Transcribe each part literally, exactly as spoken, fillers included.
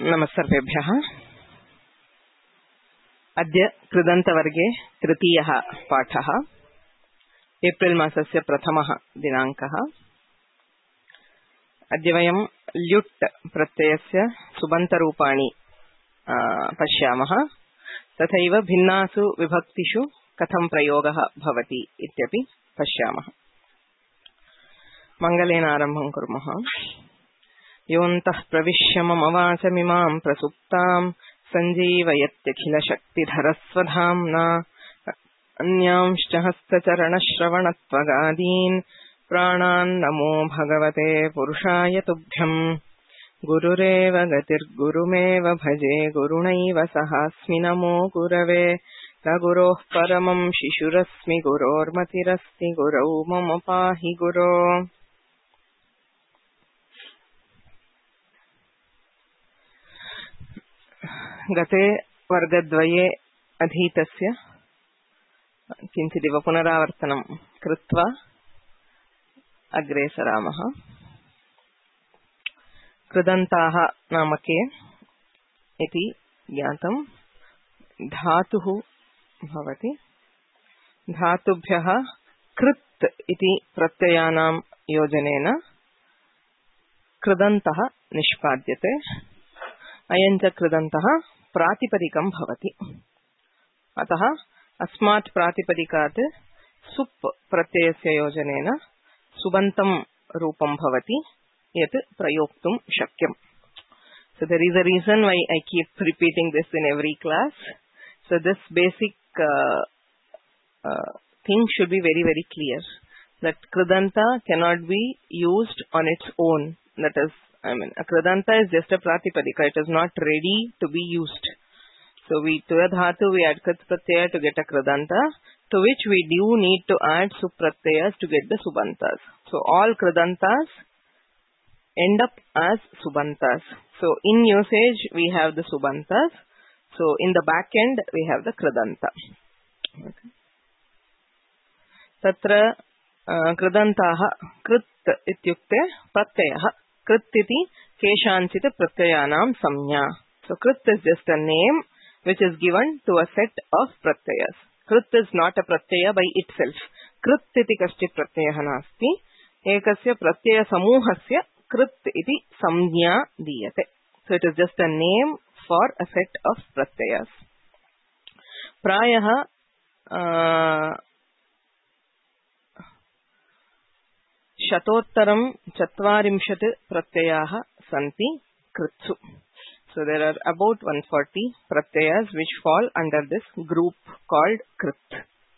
नमस्सर्वेभ्यः। अद्य कृदन्तवर्गे तृतीयः पाठः। एप्रिल् मासस्य प्रथमः दिनाङ्कः। अद्य वयं ल्युट् प्रत्ययस्य सुबन्तरूपाणि पश्यामः। तथैव भिन्नासु विभक्तिषु कथं प्रयोगः भवति इत्यपि पश्यामः। मङ्गलेन आरम्भं कुर्मः। योऽन्तः प्रविश्य मम वाचमिमां प्रसुप्तां सञ्जीवयत्यखिलशक्तिधरस्वधाम्ना अन्यांश्च हस्तचरणश्रवणत्वगादीन् प्राणान् नमो भगवते पुरुषाय तुभ्यम्। गुरुरेव गतिर्गुरुमेव भजे गुरुणैव सहास्मि नमो गुरवे। न गुरोः परमं शिशुरस्मि गुरोर्मतिरस्ति गुरौ मम पाहि गुरो। गते वर्गद्वये अधीतस्य किञ्चिदिव पुनरावर्तनं कृत्वा अग्रे सरामः। कृदन्ताः नाम के इति ज्ञातं। धातुः भवति। धातुभ्यः कृत् इति प्रत्ययानां योजनेन कृदन्तः निष्पाद्यते। अयञ्च कृदन्तः प्रातिपदिकं भवति। अतः अस्मात् प्रातिपदिकात् सुप् प्रत्ययस्य योजनेन सुबन्तं रूपं भवति यत् प्रयोक्तुं शक्यम्। So there is a reason why I keep repeating this in every class. So this basic uh, uh, thing should be very very clear, that krudanta cannot be used on its own. That is, I mean, a krudanta is just a pratipadika. It is not ready to be used. So we to a dhatu we add krit pratyaya to get a krudanta, to which we do need to add supratyayas to get the subantas. So all krudantas end up as subantas. So in usage we have the subantas. So in the back end we have the krudanta. Okay. Tatra uh, krudantaha krit ityukte pratyayah. Krit iti keshanchit pratyayanam samnya. So krit is just a name which is given to a set of pratyayas. Krit is not a pratyaya by itself. Krit iti kaschit pratyayah nasti. Ekasya pratyaya samuhasya krit iti samnya diyate. So it is just a name for a set of pratyayas. Prayaha uh, Shatottaram Chatvarimshat Pratyayaha Santi Kritsu. So there are about one hundred forty pratyayas which fall under this group called Krit.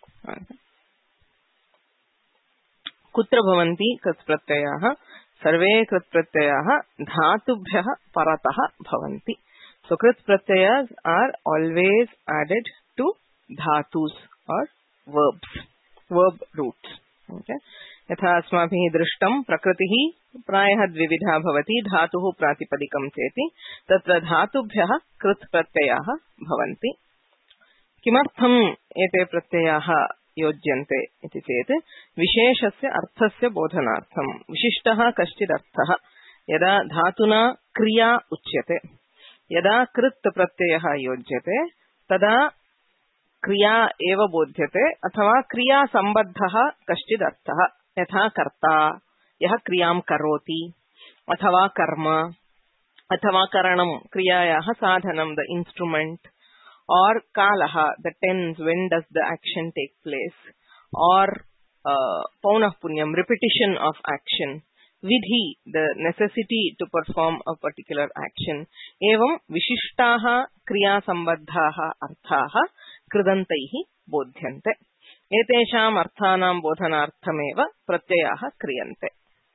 Kutra bhavanti Krit Pratyayaha Sarve Krit Pratyayaha Dhatubhyaha Parataha bhavanti. So Krit Pratyayas are always added to dhatus or verbs, verb roots. Okay. यथा अस्माभिः दृष्टं प्रकृतिः प्रायः द्विविधा भवति। धातुः प्रातिपदिकं चेति तत्र धातुभ्यः कृत् प्रत्ययाः भवन्ति। किमर्थम् एते प्रत्ययाः योज्यन्ते इति चेत् विशेषस्य अर्थस्य बोधनार्थं। विशिष्टः कश्चित् अर्थः यदा धातुना क्रिया उच्यते, यदा कृत् प्रत्ययः योज्यते तदा क्रिया एव बोध्यते अथवा क्रिया सम्बद्धः कश्चित् अर्थः। यथा कर्ता यः क्रियां करोति, अथवा कर्म, अथवा करणं क्रियायाः साधनं द इंस्ट्रूमेंट, और कालः the tense when does the action take place, or पौनः पुन्यं रिपिटिशन ऑफ एक्शन, विधि the necessity to perform a particular action. एवं विशिष्टाः क्रियासम्बद्धाः अर्थाः कृदन्तैः बोध्यन्ते। एतेषाम् अर्थानां बोधनार्थमेव प्रत्ययाः क्रियन्ते।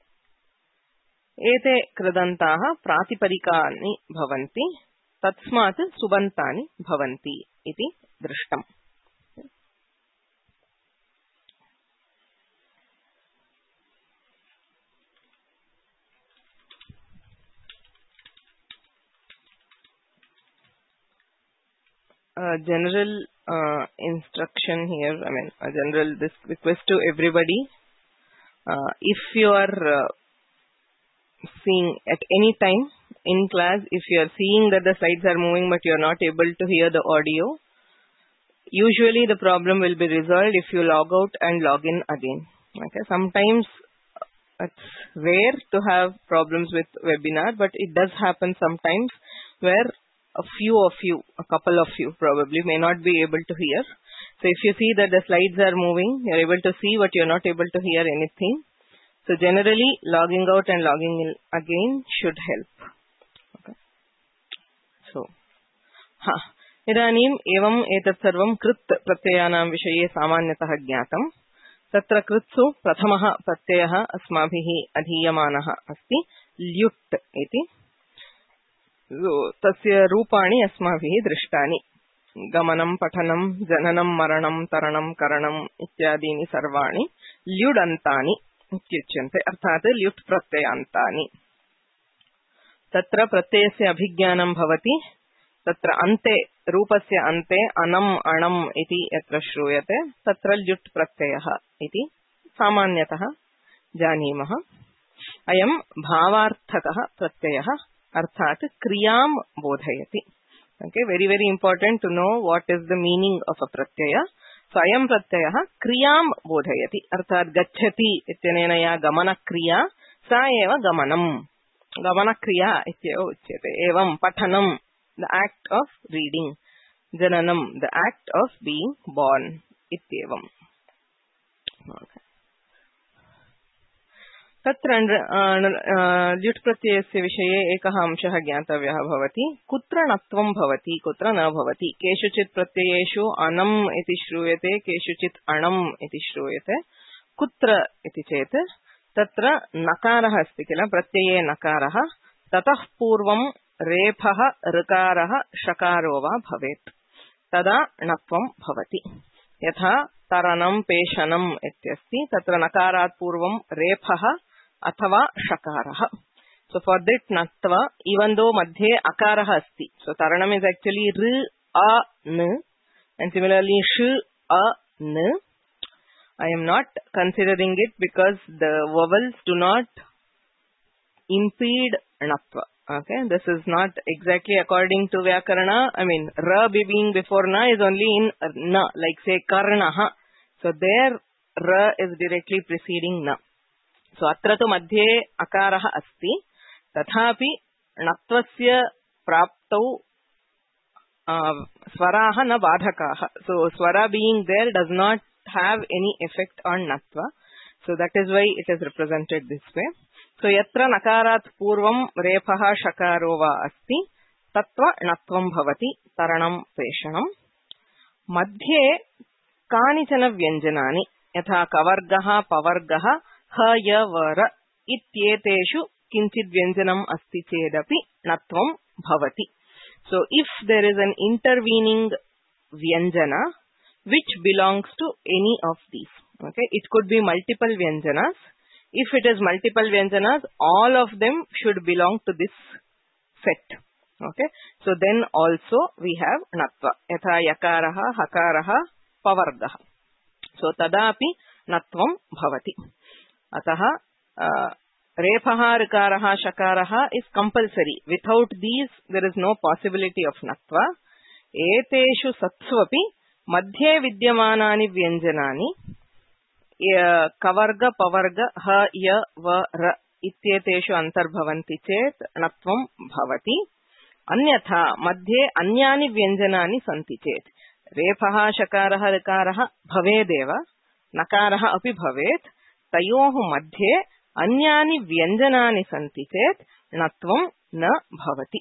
एते कृदन्ताः प्रातिपदिकानि भवन्ति, तस्मात् सुबन्तानि भवन्ति इति दृष्टम्। Uh, general uh, instruction here, I mean a general this request to everybody, uh, if you are uh, seeing at any time in class, if you are seeing that the slides are moving but you are not able to hear the audio, usually the problem will be resolved if you log out and log in again. Okay, sometimes it's rare to have problems with webinar, but it does happen sometimes where a few of you, a couple of you probably may not be able to hear. So if you see that the slides are moving, you're able to see but you're not able to hear anything. So generally logging out and logging in again should help. Okay. So, ha. इदानीम् एवम् एतत् सर्वं कृत् प्रत्ययानां विषये सामान्यतः ज्ञातम्. तत्र कृत्सु प्रथमः प्रत्ययः अस्माभिः अधीयमानः अस्ति ल्युट् इति. तस्य रूपाणि अस्माभिः दृष्टानि. गमनं, पठनं, जननं, मरणं, तरणं, करणम् इत्यादीनि सर्वाणि ल्युडन्तानि इत्युच्यन्ते, अर्थात् ल्युट् प्रत्ययान्तानि. तत्र प्रत्ययस्य अभिज्ञानं भवति. तत्र अन्ते, रूपस्य अन्ते अनम् अणम् इति यत्र श्रूयते तत्र ल्युट् प्रत्ययः इति सामान्यतः जानीमः. अयं भावार्थकः प्रत्ययः, अर्थात् क्रियां बोधयति. Okay, very very important to know what is the meaning of a pratyaya. So अयं प्रत्ययः क्रियां बोधयति, अर्थात् गच्छति इत्यनेन या गमनक्रिया सा एव गमनम्, गमनक्रिया इत्येव उच्यते. एवं पठनं, the act of reading, jananam, the act of being born, ityevam. Okay. तत्र ल्युट् प्रत्ययस्य विषये एकः अंशः ज्ञातव्यः भवति. कुत्र णत्वं भवति, कुत्र न भवति. केषुचित् प्रत्ययेषु अनम् इति श्रूयते, केषुचित् अणम् इति श्रूयते. कुत्र इति चेत् तत्र नकारः अस्ति किल, प्रत्यये नकारः, ततः पूर्वं रेफः ऋकारः षकारो वा भवेत्, तदा णत्वं भवति. यथा तरणं पेषणम् इत्यस्ति, तत्र नकारात् पूर्वं रेफः अथवा षकारः. So for that natva, even though मध्ये अकारः अस्ति, so taranam is actually r a n, and similarly sh a n. I am not considering it because the vowels do not impede natva. Okay, this is not exactly according to Vyakarana. I mean, ra being before na is only in na, like say karnaha. So there ra is directly preceding na. So atra tu madhye akaraha asti, tathapi natvasya praptau uh, swaraha na badhakaha. So swara being there does not have any effect on natva. So that is why it is represented this way. So yatra nakarat purvam repaha shakaro va asti, tatva natvam bhavati taranam peshanam. Madhye kanichana vyanjanani, yatha kavargaha pavargaha ha ya vara ityeteshu kinchid vyanjanam asti chedapi natvam bhavati. So if there is an intervening vyanjana which belongs to any of these, okay, it could be multiple vyanjanas. If it is multiple vyanjanas, all of them should belong to this set. Okay, so then also we have natva, yatha yakaraha, hakaraha, pavargaha. So tadapi natvam bhavati. Ataha uh, repaha, rikaraha, shakaraha is compulsory. Without these, there is no possibility of natva. Eteshu satsvapi madhye vidyamanani vyanjanani kavarga, pavarga, ha, ya, va, ra ityeteshu antarbhavanti chet natvam bhavati. Anyatha madhye anyani vyanjanani santi chet repaha, shakaraha, rikaraha bhavedeva, nakaraha api bhavet, tayohu madhye anyani vyanjanani santi chet natvam na bhavati.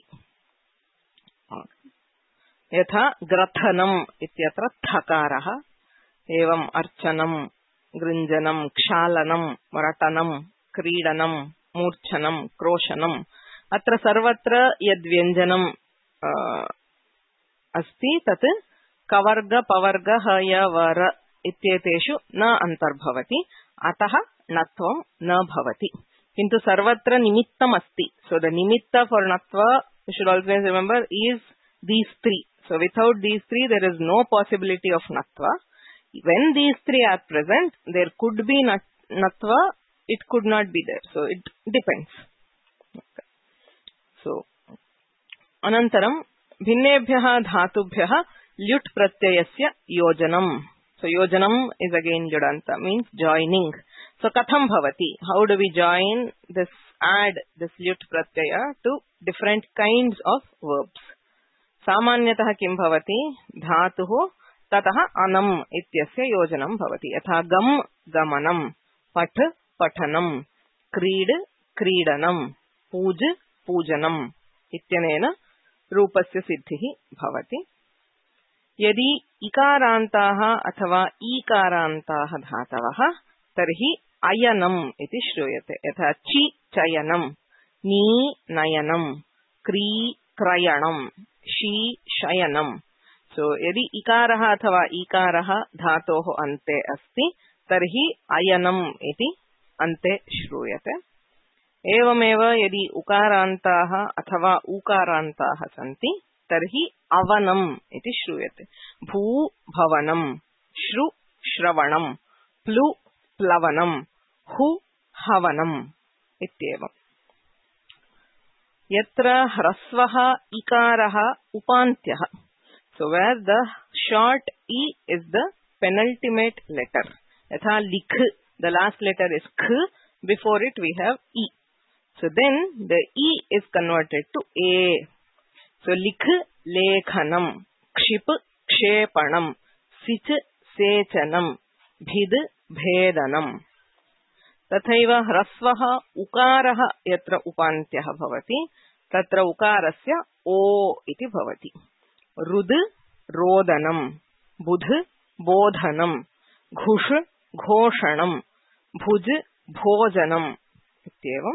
Yatha grathanam ityatra thakaraha, evam archanam, grinjanam, kshalanam, varatanam, kridanam, murchanam, kroshanam. Atra sarvatra yad vyanjanam uh, asti tat kavarga, pavarga, haya, vara ityeteshu na antarbhavati. Ataha natvam na bhavati. Kintu sarvatra nimittam asti. So the nimitta for natva, you should always remember, is these three. So without these three, there is no possibility of natva. When these three are present, there could be nat natva, it could not be there. So it depends. Okay. So अनन्तरं भिन्नेभ्यः धातुभ्यः ल्युट् प्रत्ययस्य योजनम्. So yojanam is again judanta, means joining. So katham bhavati, how do we join this, add this lut pratyaya to different kinds of verbs? Samanyatah kim bhavati, dhatuh tatah anam ityasya yojanam bhavati. Yatha gam gamanam, pat pathanam, creed creedanam, puj pujanam ityanena rupasya siddhihi bhavati. यदि इकारान्ताः अथवा ईकारान्ताः धातवः तर्हि अयनम् इति श्रूयते. यथा चि चयनम्, नी नयनम्, क्री क्रयणम्, she शयनम्. सो यदि इकारः अथवा ईकारः धातोः अन्ते अस्ति तर्हि अयनम् इति अन्ते श्रूयते. एवमेव यदि उकारान्ताः अथवा ऊकारान्ताः सन्ति तर्हि अवनम् इति श्रूयते. भू भवनम्, श्रु श्रवणम्, प्लु प्लवनम्, हु हवनम् इत्येवम्. यत्र ह्रस्वः इकारः उपान्त्यः, so where the short e is the penultimate letter. यथा लिख, the last letter is k, before it we have e. So then the e is converted to a. So likh lekhanam, kship kshepanam, sich sechanam, bhid bhedanam. तथैव ह्रस्वः उकारः यत्र उपान्त्यः भवति तत्र उकारस्य ओ इति भवति. रुद् रोदनम्, बुध बोधनम्, घुष घोषणम्, भुज भोजनम् इत्येवम्.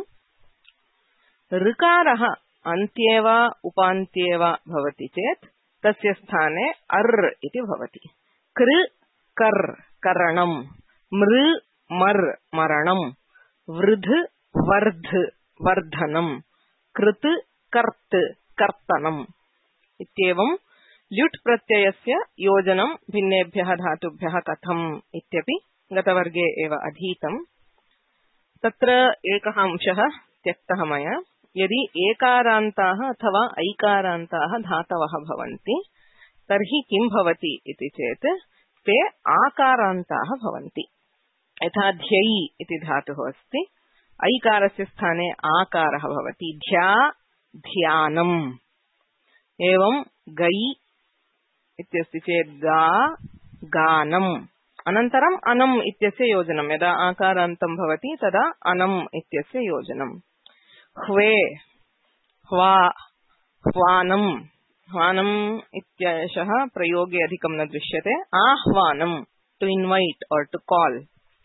ऋकारः अन्त्ये वा उपान्त्ये वा भवति चेत् तस्य स्थाने अर् इति भवति. कृ कर् करणम्, मृ मर् मरणम्, वृद् वर्ध वर्धनम्, कृत् कर्त् कर्तनम् इत्येवं ल्युट् प्रत्ययस्य योजनं भिन्नेभ्यः धातुभ्यः कथम् इत्यपि गतवर्गे एव अधीतम्. तत्र एकः अंशः त्यक्तः मया. यदि एकारान्ताः अथवा ऐकारान्ताः धातवः भवन्ति तर्हि किं भवति इति चेत् ते आकारान्ताः भवन्ति. यथा ध्यै इति धातुः अस्ति, ऐकारस्य स्थाने आकारः भवति. ध्या ध्यानम्. एवं गै इत्यस्ति चेत् गा गानम्. अनन्तरम् अनम् इत्यस्य योजनं. यदा आकारान्तं भवति तदा अनम् इत्यस्य योजनम्. ह्वे ह्वा ह्वानम्. ह्वानम् इत्येषः प्रयोगे अधिकं न दृश्यते. आह्वानम्, to invite or to call.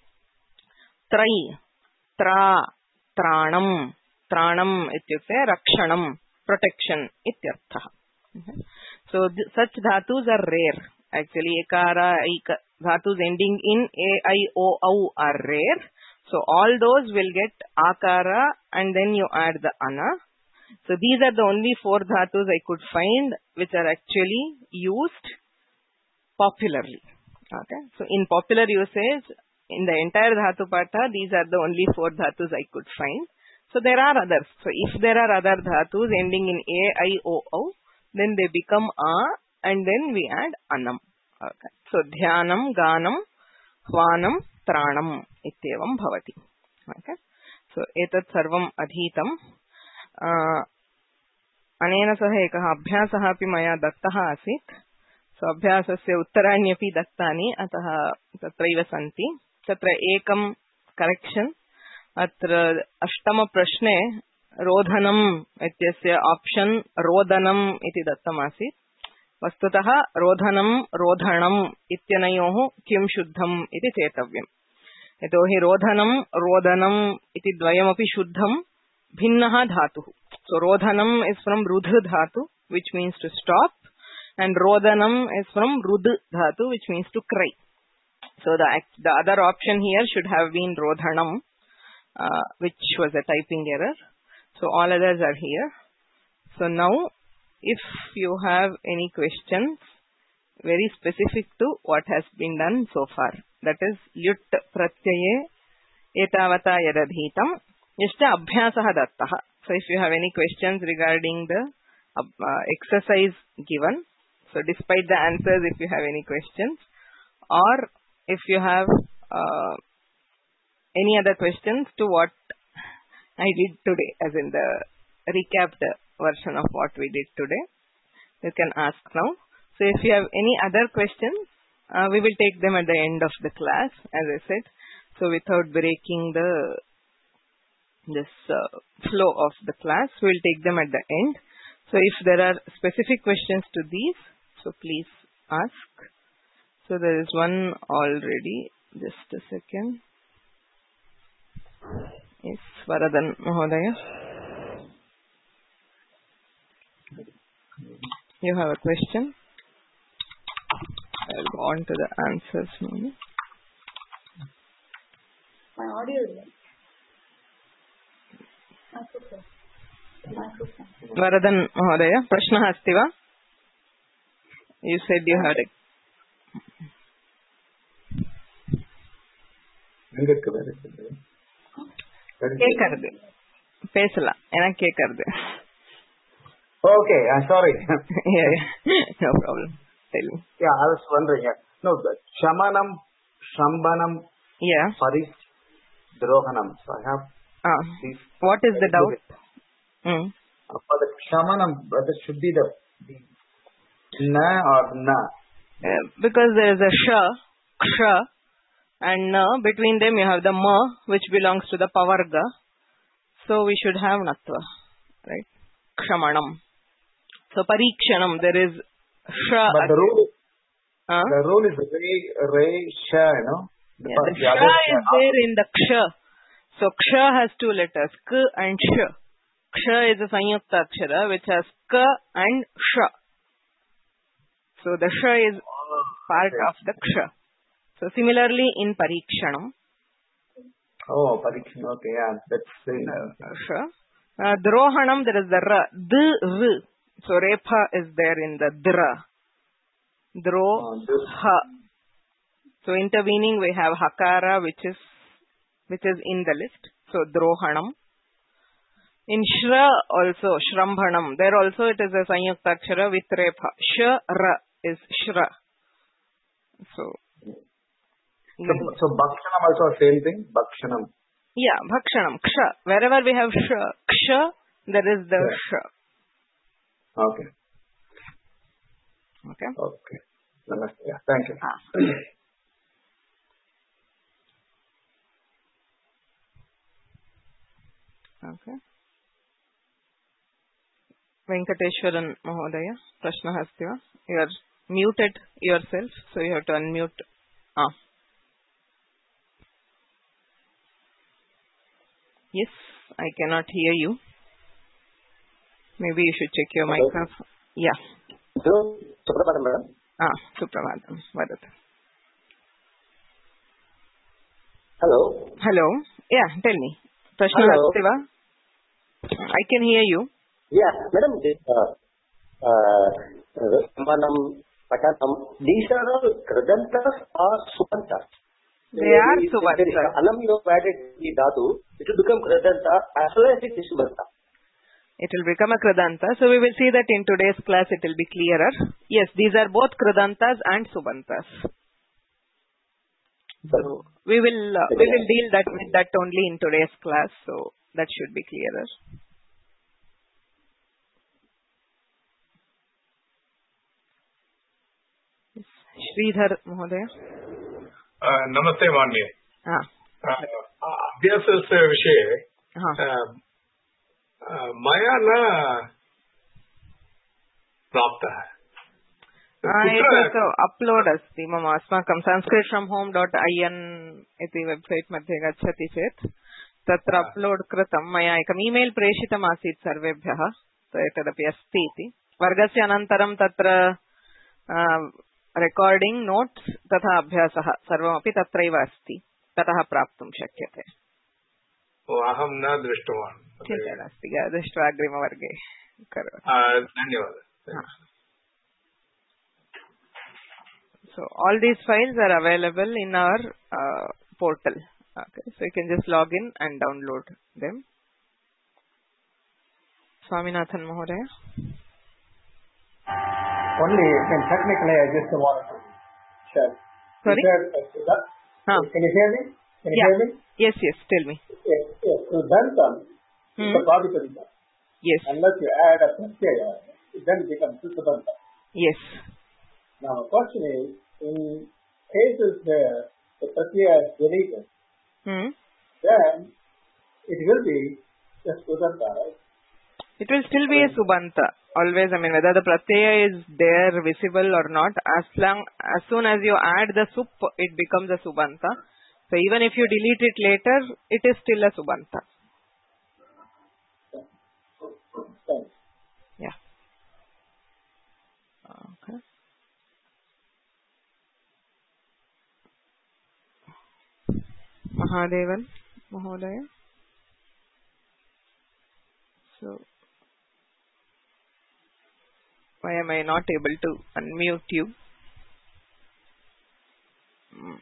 त्रै त्रा त्राणम्. त्राणम् इत्युक्ते रक्षणम्, प्रोटेक्शन इत्यर्थः. So such dhatus are rare. Actually ekara aika dhatus ending in a, I, o, au are rare. So all those will get akara and then you add the ana. So these are the only four dhatus I could find which are actually used popularly. Okay. So in popular usage, in the entire dhatu patha, these are the only four dhatus I could find. So there are others. So if there are other dhatus ending in a, I, o, au, then they become a and then we add anam. Okay. So dhyanam, ganam, hvanam, tranam ityevam bhavati. Okay. So etat sarvam adhitam. Uh, anena sah ekah abhyasah api maya dattah asit. So abhyasasya uttaraण्यपि दत्तानि अतः तत्रैव सन्ति. तत्र एकं correction. अत्र अष्टम प्रश्ने रोधनम् इत्यस्य ऑप्शन रोदनम् इति दत्तमासीत्. वस्तुतः रोधनम् रोधणम् इत्यनयोः किं शुद्धम् इति चेतव्यम्. यतोहि रोधनम् रोदनम् इति द्वयमपि शुद्धम् भिन्नः धातुः. So रोधनम् is from रुध धातु which means to stop and rodanam is from rud dhatu which means to cry. So the the other option here should have been rodhanam, uh, which was a typing error. So all others are here. So now if you have any questions very specific to what has been done so far, that is lyut pratyaye etavata yadadhitam yashta abhyasah dattah. So if you have any questions regarding the uh, uh, exercise given. So despite the answers, if you have any questions, or if you have uh, any other questions to what I did today, as in the recapped version of what we did today, you can ask now. So if you have any other questions, uh, we will take them at the end of the class, as I said. So without breaking the this uh, flow of the class, we will take them at the end. So if there are specific questions to these, so please ask. So there is one already. Just a second. Yes, Varadan Mahodaya. You have a question? I'll go on to the answers now. My audio is microphone. Microphone. Varadan Mahodaya, Prashna asti va? You said you had it. கேட்கறது பேசலாம் எனக்கு கேட்கறது. Okay, I'm sorry. Yeah, yeah. No problem. Tell me. Yeah, I was wondering. Yeah. No, Shamanam, Shambanam, Yeah. Paris, Drohanam. So I have Ah. these. What is the doubt? Mm. Uh, for the Shamanam, whether should be the, the Na or Na? Uh, because there is a sh, ksha, and na. Between them you have the ma, which belongs to the pavarga. So we should have natva, right? Kshamanam. So parikshanam, there is sha. But the rule, uh? the rule is re, re, sha, you know? The, Yeah, the the sha other is there in the ksha. So ksha has two letters, k and sh. Ksha is a sanyukta akshara which has k and sh. So the sh is part okay. of the ksha. So similarly in parikshanam. Oh, parikshanam. Okay, yeah, that's the Uh, sh. Uh, drohanam, there is the ra, d, r. So repha is there in the dra. Dro, oh, this, ha. So intervening we have hakara, which is which is in the list. So drohanam. In shra also shrambhanam. There also it is a sanyukta akshara with repha. Sh ra is shra. So so, so Bhakshanam also same thing. Bhakshanam. yeah, bhakshanam, ksha. Wherever we have sh, ksha, there is the Yeah. sh. Okay. Okay. Okay. Namaste. Yeah, thank you. Ah. Okay. Venkateshwaran Mahodaya, Prashna asti va? You are muted yourself, so you have to unmute. Ah. Yes, I cannot hear you. Maybe you should check your Hello. microphone. Yeah. Hello, Suprapadam madam. Ah, Supramadam. Vadat. Hello. Hello. Yeah, tell me. Prashna Hello. asti va? I can hear you. Yeah, madam. This, uh, uh, Samanam, Patanam, these are all Kradantas or Subantas. They are Subantas. Anam you have added the dhatu, it will become Kradanta as well as it is Subanta. It will become a Kradanta. So we will see that in today's class it will be clearer. Yes, these are both Kradantas and Subantas. So we will uh, we will deal that with that only in today's class. So that should be clearer. Yes. Sridhar Mahodaya. नमस्ते मान्ये Ah. अभ्यासस्य विषये Uh-huh. मया न प्राप्तः एतत् upload अस्ति मम अस्माकं Sanskrit from home dot I N इति वेब्सैट् मध्ये गच्छति चेत् तत्र अप्लोड् कृतं मया एकम् ईमेल् प्रेषितम् आसीत् सर्वेभ्यः एतदपि अस्ति इति वर्गस्य अनन्तरं तत्र रेकॉर्डिंग नोट्स् तथा अभ्यासः सर्वमपि तत्रैव अस्ति ततः प्राप्तुं शक्यते अहं न दृष्टवान् चिन्ता नास्ति दृष्ट्वा अग्रिमवर्गे करोतु धन्यवादः So all these files are available in our uh, portal. Okay, so you can just log in and download them. Swaminathan Mahodaya. Only, then technically I just wanted to share. Sorry? Huh. Can you hear me? Can you yeah. hear me? Yes, yes, tell me. Yes, yes. So Dantam hmm. is a Pratipadika. Yes. Unless you add a pratyaya, then it becomes Subanta. Yes. Now, the question is, in cases where the pratyaya is deleted, hmm. then it will be just Subanta, right? It will still be a Subanta. Always, I mean, whether the pratyaya is there, visible or not, as long, as soon as you add the sup, it becomes a Subanta. So even if you delete it later, it is still a Subanta. Yeah. Okay. Mahadevan, Mahodaya. So, why am I not able to unmute you? Mm.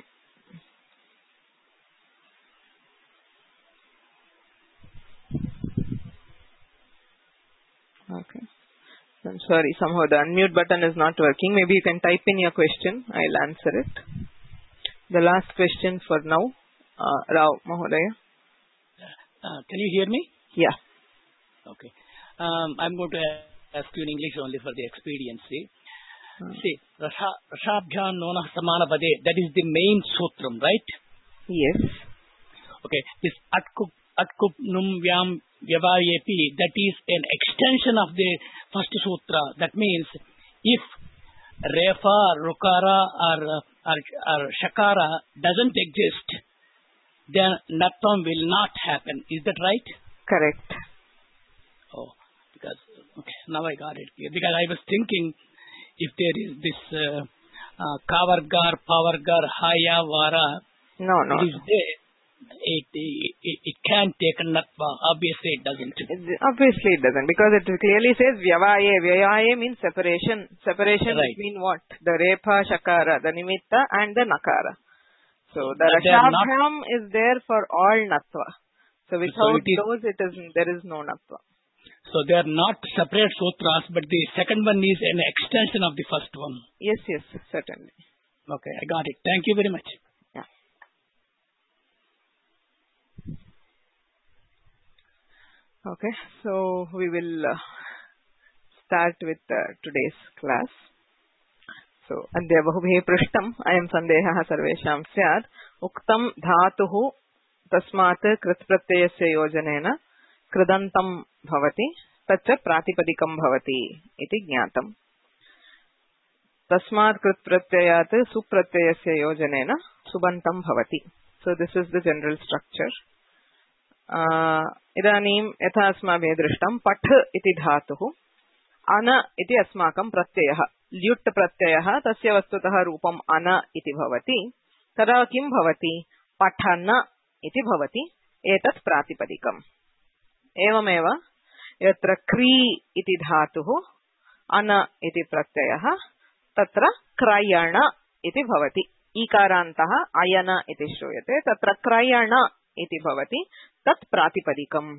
Okay. I'm sorry, somehow the unmute button is not working. Maybe you can type in your question. I'll answer it. The last question for now, uh, Rao Mahodaya. Uh, can you hear me? Yeah. Okay. Um, I'm going to ask you in English only for the expediency. Hmm. See, Rashabhyam Nona Samanapade, that is the main sutram, right? Yes. Okay. This Atkup Atkup Num Vyam Vyavayepi, that is an extension of the first sutra. That means if Refa, Rukara or, or, or Shakara doesn't exist, then Natvam will not happen. Is that right? Correct. Oh, because, okay, now I got it. Because I was thinking if there is this uh, uh, Kavargar, Pavargar, Haya, Vara, no, no. it is there. It, it, it can take a Natva. Obviously it doesn't. Obviously it doesn't, because it clearly says Vyavaye. Vyavaye means separation. Separation right. Between what? The Repa, Shakara, the Nimitta and the Nakara. So the Rashabhyam is there for all Natva. So without so it is, those, it is, there is no Natva. So they are not separate sutras, but the second one is an extension of the first one. Yes, yes, certainly. Okay, I got it. Thank you very much. Yeah. Okay, so we will uh, start with uh, today's class. So, Adya Bahubhi Prishtam, Ayam Sandeha Sarvesham Syad, Uktam Dhatuhu Tasmat Kritpratyasya Yojanena, Kridantam Bhavati, Tacha Pratipadikam Bhavati, iti Jnatam. Tasmat Kritpratyayat Supratyasya Yojanena, Subantam Bhavati. So, this is the general structure. Uh, Idanim Yatha Asmabhe Drishtam, Path iti Dhatuhu, Ana iti Asmakam Pratyayaha. ल्युट् प्रत्ययः तस्य वस्तुतः रूपम् अन इति भवति तदा किं भवति पठन इति भवति एतत् प्रातिपदिकम् एवमेव यत्र क्री इति धातुः अन इति प्रत्ययः तत्र क्रयण इति भवति ईकारान्तः अयन इति श्रूयते तत्र क्रयण इति भवति तत् प्रातिपदिकम्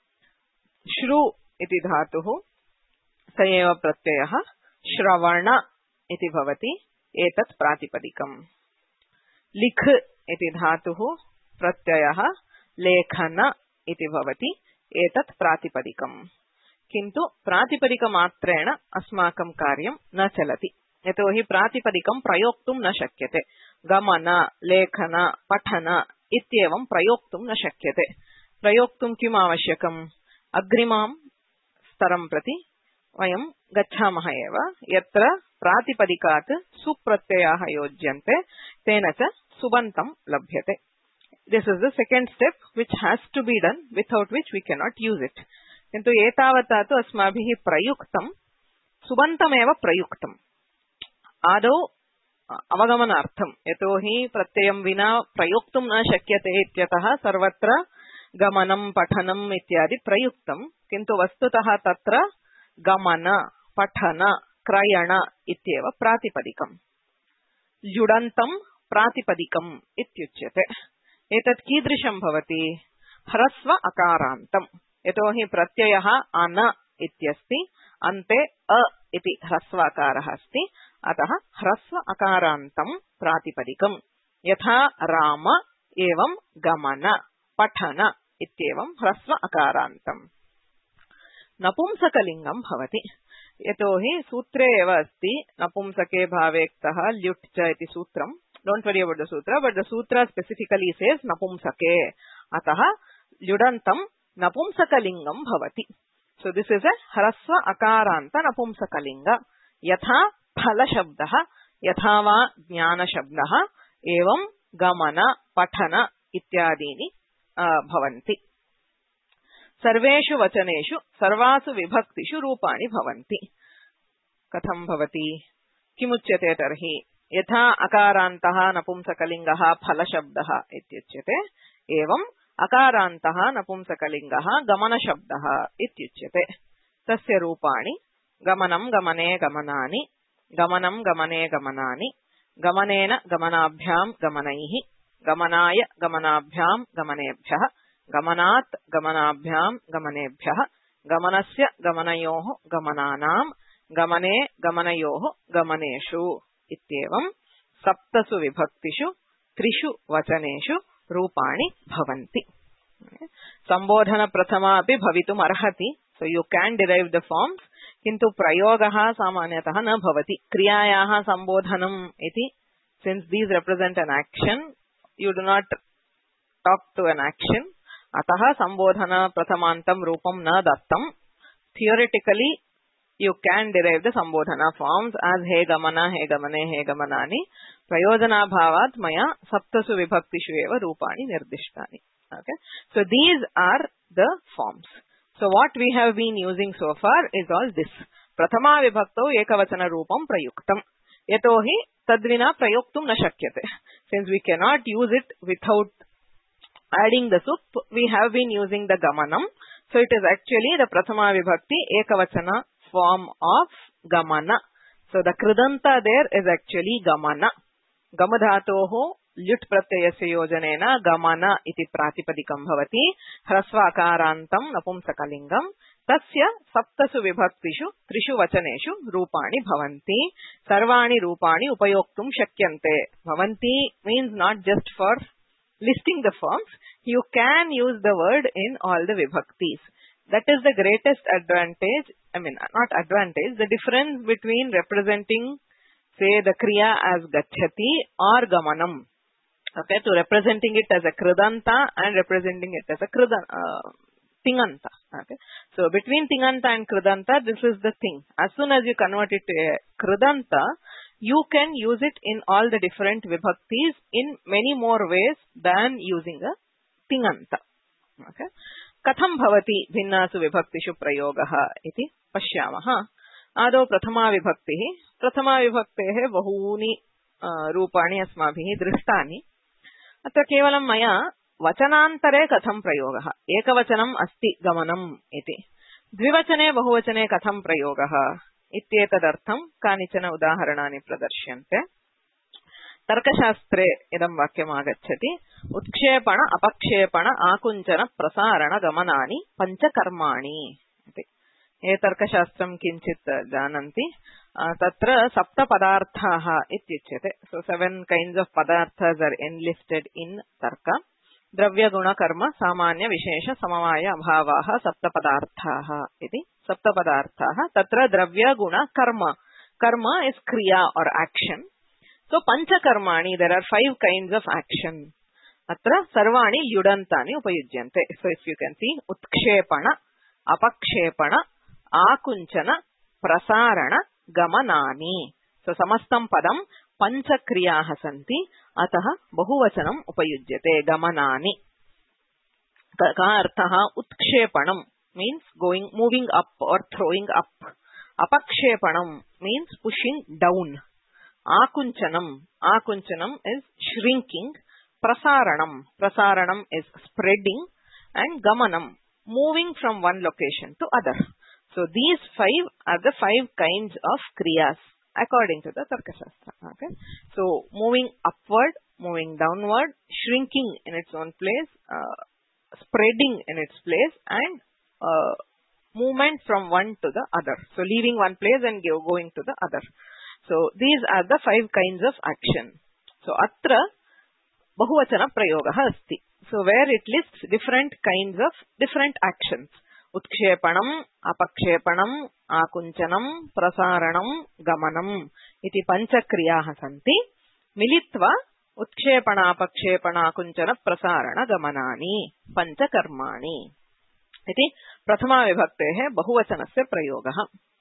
श्रु इति धातुः स एव प्रत्ययः श्रवण इति भवति एतत् प्रातिपदिकम् लिख इति धातुः प्रत्ययः लेखन इति भवति एतत् प्रातिपदिकम् किन्तु प्रातिपदिकमात्रेण अस्माकं कार्यं न चलति यतोहि प्रातिपदिकं प्रयोक्तुं न शक्यते गमन लेखन पठन इत्येवं प्रयोक्तुं न शक्यते प्रयोक्तुं किम् आवश्यकम् अग्रिमां स्तरं प्रति वयं गच्छामः एव यत्र प्रातिपदिकात् सुप्रत्ययाः योज्यन्ते तेन च सुबन्तं लभ्यते this is the second step which has to be done without which we can not use it किन्तु एतावता तु अस्माभिः प्रयुक्तं सुबन्तमेव प्रयुक्तम् आदौ अवगमनार्थं यतोहि प्रत्ययं विना प्रयोक्तुं न शक्यते इत्यतः सर्वत्र गमनं पठनम् इत्यादि प्रयुक्तं किन्तु वस्तुतः तत्र गमन पठन क्रयण इत्येव प्रातिपदिकम् जुडन्तं प्रातिपदिकम् इत्युच्यते एतत् कीदृशं भवति ह्रस्व अकारान्तम् यतोहि प्रत्ययः अन इत्यस्ति अन्ते अ इति ह्रस्वाकारः अस्ति अतः ह्रस्व अकारान्तं प्रातिपदिकम् यथा राम एवं गमन पठन इत्येवं ह्रस्व अकारान्तम् नपुंसकलिङ्गं भवति यतोहि सूत्रे एव अस्ति नपुंसके भावेक्तः ल्युट् च इति सूत्रम् don't worry about the sutra but the sutra specifically says नपुंसके अतः ल्युडन्तं नपुंसकलिङ्गं भवति सो दिस इज अ ह्रस्व अकारान्त नपुंसकलिङ्ग यथा फल शब्दः यथा वा ज्ञान शब्दः एवं गमन पठन इत्यादीनि भवन्ति सर्वेषु वचनेषु सर्वासु विभक्तिषु रूपाणि भवन्ति कथं भवति किमुच्यते तर्हि यथा अकारान्तः नपुंसकलिङ्गः फलशब्दः इत्युच्यते एवं अकारान्तः नपुंसकलिङ्गः गमनशब्दः इत्युच्यते तस्य रूपाणि गमनं गमने गमनानि गमनं गमने गमनानि गमनेन गमनाभ्यां गमनैः गमनाय गमनाभ्यां गमनेभ्यः गमनात् गमनाभ्यां गमनेभ्यः गमनस्य गमनयोः गमनानां गमने गमनयोः गमनेषु इत्येवं सप्तसु विभक्तिषु त्रिषु वचनेषु रूपाणि भवन्ति संबोधन प्रथमा अपि भवितुम् अर्हति so you can derive the forms किन्तु प्रयोगः सामान्यतः न भवति क्रियायाः संबोधनम् इति since these represent an action you do not talk to an action अतः संबोधन प्रथमान्तं रूपं न दत्तं theoretically you can derive the संबोधन फॉर्म्स एज हे गमन हे गमने हे गमनानि प्रयोजनाभावात् मया सप्तसु विभक्तिषु एव रूपाणि निर्दिष्टानि okay so these are the forms so what we have been using so far is all this प्रथमा विभक्तौ एकवचन रूपं प्रयुक्तम् यतोहि तद्विना प्रयोक्तुं न शक्यते since we cannot use it without adding the sup we have been using the gamanam so it is actually the prathama vibhakti ekavachana form of gamana so the kridanta there is actually gamana gamadhatoho ल्युट् प्रत्ययस्य योजनेन गमन इति प्रातिपदिकं भवति ह्रस्व अकारान्तं नपुंसकलिङ्गं तस्य सप्तसु विभक्तिषु त्रिषु वचनेषु रूपाणि भवन्ति सर्वाणि रूपाणि उपयोक्तुं शक्यन्ते भवन्ति means not just for listing the forms you can use the word in all the vibhaktis that is the greatest advantage I mean not advantage the difference between representing say the kriya as gacchati or gamanam okay to representing it as a kridanta and representing it as a kridan uh, tinganta okay so between tinganta and kridanta this is the thing as soon as you convert it to a kridanta you can use it in all the different vibhaktis in many more ways than using a tinganta okay katham bhavati bhinnasu vibhaktishu prayogah iti pashyamah आदौ प्रथमा विभक्तिः प्रथमा विभक्तेः बहूनि रूपाणि अस्माभिः दृष्टानि अत्र केवलं मया वचनान्तरे कथं प्रयोगः एकवचनम् अस्ति गमनम् इति द्विवचने बहुवचने कथं प्रयोगः इत्येतदर्थं कानिचन उदाहरणानि प्रदर्श्यन्ते तर्कशास्त्रे इदं वाक्यम् आगच्छति उत्क्षेपण अपक्षेपण आकुञ्चन प्रसारण गमनानि पञ्चकर्माणि इति ये तर्कशास्त्रं किञ्चित् जानन्ति तत्र सप्त पदार्थाः इत्युच्यते सो सेवन काइंड्स ऑफ पदार्थास् आर एनलिस्टेड इन तर्क द्रव्य गुण कर्म सामान्य विशेष समवाय अभावाः सप्त पदार्थाः इति सप्त पदार्थाः तत्र द्रव्य गुण कर्म कर्म इज क्रिया और एक्शन सो पंचकर्माणि there are five kinds of action अत्र सर्वाणि युडन्तानि उपयुज्यन्ते so if you can see उत्क्षेपण अपक्षेपण आकुञ्चन प्रसारण गमनानि सो समस्तं पदं पंचक्रियाः सन्ति अतः बहुवचनम् उपयुज्यते गमनानि का अर्थः उत्क्षेपणं means going moving up or throwing up अपक्षेपणं मीन्स पुशिंग डाउन आकुञ्चनम् आकुञ्चनम् इज श्रिंकिंग प्रसारणं प्रसारणं is spreading and gamanam moving from one location to other. So these five are the five kinds of kriyas according to the Tarkashastra. Okay. So moving upward, moving downward, shrinking in its own place, uh, spreading in its place, and uh, movement from one to the other. So leaving one place and going to the other. So these are the five kinds of action. So atra bahuvachana prayogaha asti. So where it lists different kinds of different actions. Utkshepanam, apakshepanam, akunchanam, prasaranam, gamanam. Iti pancha kriyaha santi. Militva उत्क्षेपण अपक्षेपण कुंचन प्रसारण गमनानि पंचकर्माणि इति प्रथमा विभक्तेः बहुवचनस्य प्रयोगः।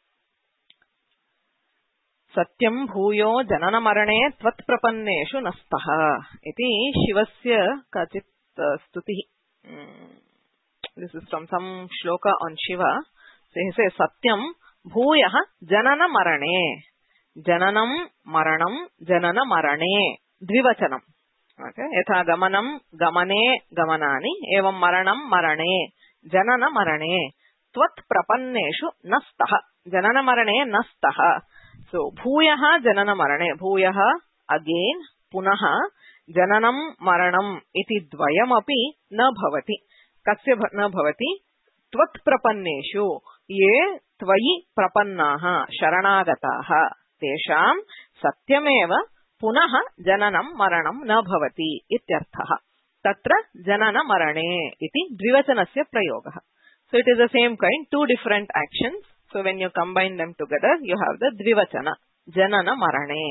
सत्यं भूयो जनन मरणे त्वत्प्रपन्नेषु नस्तः इति शिवस्य काचित् स्तुतिः। This is from some shloka on Shiva. So he says सत्यं भूयः जनन मरणे जननं मरणं जनन मरणे द्विवचनम। okay? यथा गमनम गमने गमनानि एवं मरणम मरणे जनन मरणे त्वत् प्रपन्नेषु नस्तः जनन मरणे नस्तः। सो भूयः जनन मरणे भूयः अगेन पुनः जननं मरणम् इति द्वयमपि न भवति। कस्य न भवति? त्वत् प्रपन्नेषु ये त्वयि प्रपन्नाः शरणागताः तेषां सत्यमेव पुनः जननं मरणं न भवति इत्यर्थः। तत्र जनन मरणे इति द्विवचनस्य प्रयोगः। So it is the same kind, two different actions. So when you combine them together, you have the द्विवचन जनन मरणे।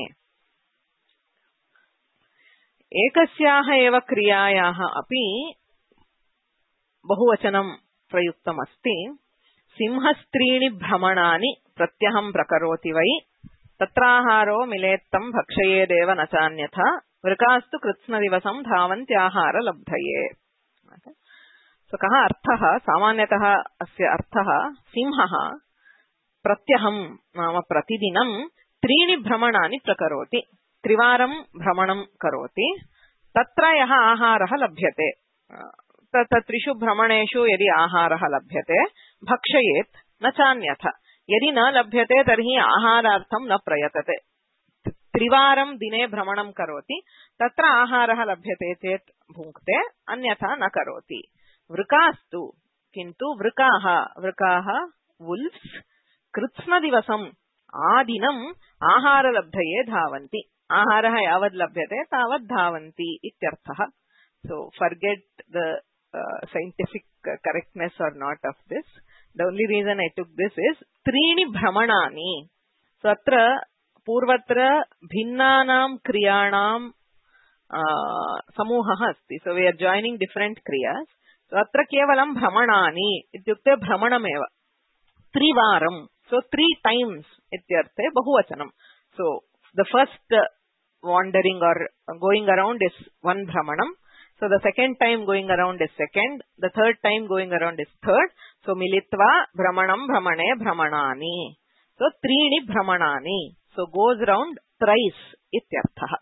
एकस्याः एव क्रियायाः अपि बहुवचनं प्रयुक्तम् अस्ति। सिंहस्त्रीणि भ्रमणानि प्रत्यहं प्रकरोति वै तत्राहारो मिलेत्तं भक्षयेदेव न चान्यथा वृकास्तु कृत्स्नदिवसं धावन्त्याहार लब्धये। सो कः अर्थः? सामान्यतः अस्य अर्थः सिंहः प्रत्यहं नाम प्रतिदिनं त्रीणि भ्रमणानि प्रकरोति त्रिवारं भ्रमणं करोति तत्र यः आहारः लभ्यते तत्र त्रिषु भ्रमणेषु यदि आहारः लभ्यते भक्षयेत् न चान्यथा यदि न लभ्यते तर्हि आहारार्थं न प्रयतते। त्रिवारं दिने भ्रमणं करोति तत्र आहारः लभ्यते चेत् भुङ्क्ते अन्यथा न करोति। वृकास्तु किन्तु वृकाः वृकाः वुल्फ्स् कृत्स्नदिवसम् आदिनम् आहारलब्धये धावन्ति आहारः यावद् लभ्यते तावद् धावन्ति इत्यर्थः। So forget the uh, scientific correctness or not of this. The only reason I took this is त्रीणि भ्रमणानि। So अत्र पूर्वत्र भिन्नानां क्रियाणां समूहः अस्ति। So we are joining different kriyas. So अत्र केवलं भ्रमणानि इत्युक्ते भ्रमणमेव त्रिवारं। So three times इत्यर्थे बहुवचनं। So the first wandering or going around is one भ्रमणं। So the second time going around is second, the third time going around is third. So militva भ्रमणं भ्रमणे भ्रमणानि। So त्रीणि भ्रमणानि। So goes round thrice इत्यर्थः।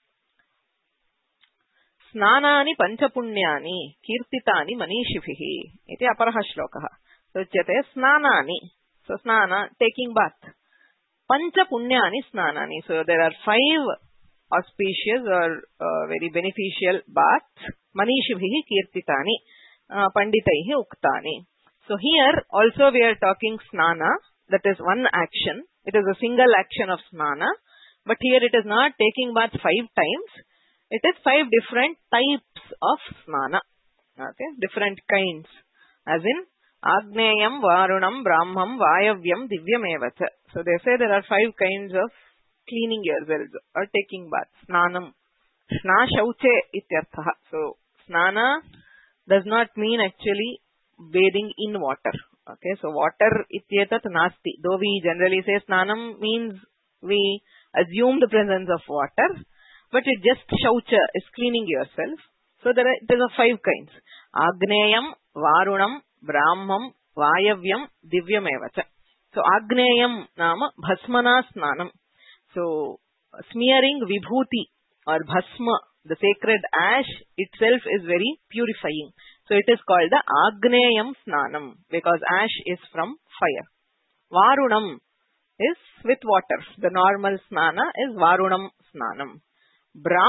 स्नानानि पञ्चपुण्यानि कीर्तितानि मनीषिभिः इति अपरः श्लोकः। So उच्यते स्नानानि। So स्नान taking bath। पञ्चपुण्यानि स्नानानि। So there are five auspicious or uh, very beneficial baths manishibhihi kirtitani uh, panditaihi uktani. So here also we are talking snana, that is one action. It is a single action of snana, but here it is not taking bath five times. It is five different types of snana. Okay, different kinds. As in Agneyam, Varunam, Brahmam, Vayavyam, Divyam evacha. So they say there are five kinds of cleaning yourselves or taking bath. Snanam. Sna shauche ityartha. So snana does not mean actually bathing in water. Okay, so water ityetat nasti. Though we generally say snanam means we assume the presence of water, but it just shaucha is cleaning yourself. So there are, there are five kinds. Agneyam, Varunam, Brahmam, Vayavyam, Divyam evacha. So Agneyam nama bhasmana snanam. So smearing vibhuti or bhasma, the sacred ash itself is very purifying. So it is called the Agneyam snanam because ash is from fire. Varunam is with water. The normal snana is Varunam snanam.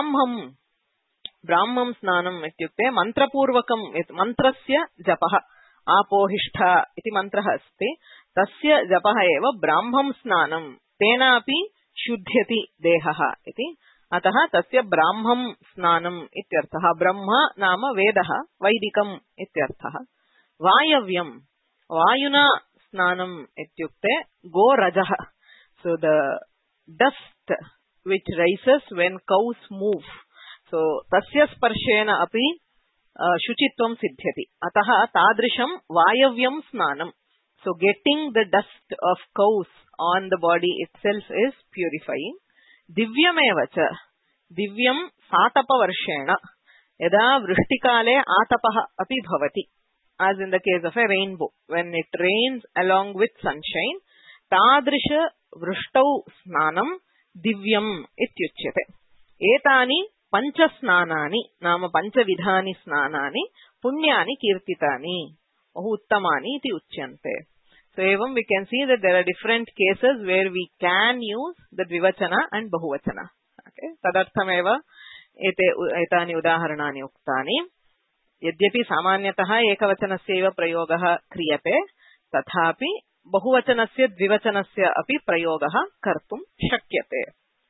Brahmam, Brahmam snanam ityukte mantrapurvakam, mantrasya japaha. आपोहिष्ठ इति मन्त्रः अस्ति तस्य जपः एव ब्राह्मं स्नानं तेनापि शुध्यति देहः इति अतः तस्य ब्राह्मं स्नानम् इत्यर्थः ब्रह्म नाम वेदः वैदिकम् इत्यर्थः वायव्यं वायुना स्नानम् इत्युक्ते गोरजः so the dust which rises when cows move so tasya sparshena api uh, शुचित्वं सिद्ध्यति अतः तादृशं वायव्यं स्नानं so getting the dust of cows on the body itself is purifying दिव्यमेव च दिव्यं सातपवर्षेण यदा वृष्टिकाले आतपः अपि भवति as in the case of a rainbow when it rains along with sunshine तादृश वृष्टौ स्नानं दिव्यम् इत्युच्यते एतानि पंच स्नानानि नाम पंचविधानि स्नानानि पुण्यानि कीर्तितानि बहु उत्तमानि इति उच्यन्ते so evam we can see that there are different cases where we can use the dvivachana and bahuvachana okay tadarthameva ete etani udaharanaani uktani यद्यपि सामान्यतः एकवचनस्य एव प्रयोगः क्रियते तथापि बहुवचनस्य द्विवचनस्य अपि प्रयोगः कर्तुं शक्यते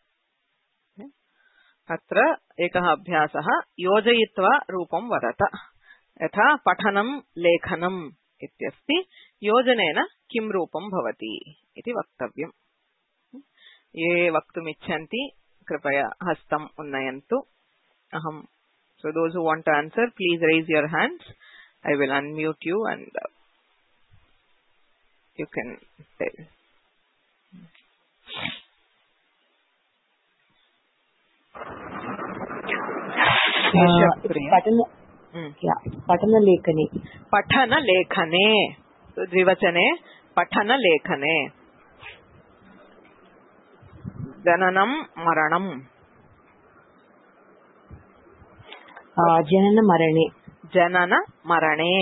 अत्र एकः अभ्यासः योजयित्वा रूपं वदत यथा पठनं लेखनम् इत्यस्ति योजनेन किं रूपं भवति इति वक्तव्यम् ये वक्तुमिच्छन्ति कृपया हस्तम् उन्नयन्तु अहं So those who want to answer, please raise your hands. I will unmute you and uh, you can tell. Uh, patana, mm. yeah, patana lekhane. Patana lekhane. So dvivachane, patana lekhane. Jananam maranam. जनन मरणे जनन मरणे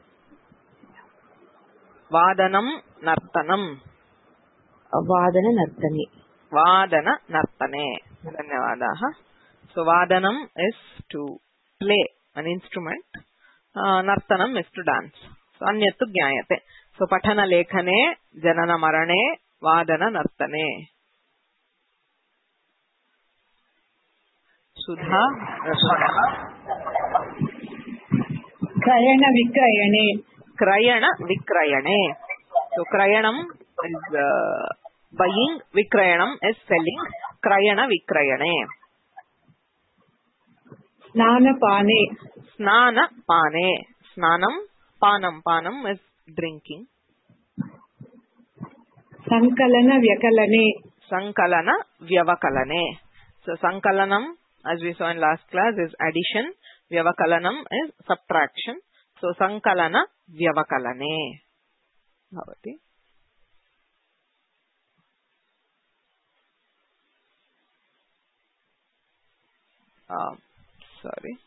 वादनं नर्तनं वादन नर्तने वादन नर्तने धन्यवादाः so वादनम is to play an instrument uh, नर्तनम is to dance so अन्यत् ज्ञायते so पठन लेखने जनन मरणे वादन नर्तने सुधा क्रयण विक्रयणे क्रयण विक्रयणे so क्रयणम is uh, buying विक्रयणम is selling क्रयण विक्रयणे स्नान पाने स्नान पाने स्नानम पानम पानम is drinking संकलन व्यकलने संकलन व्यवकलने so sankalanam as we saw in last class is addition vyavakalanam is subtraction so sankalana vyavakalane bhavati uh, sorry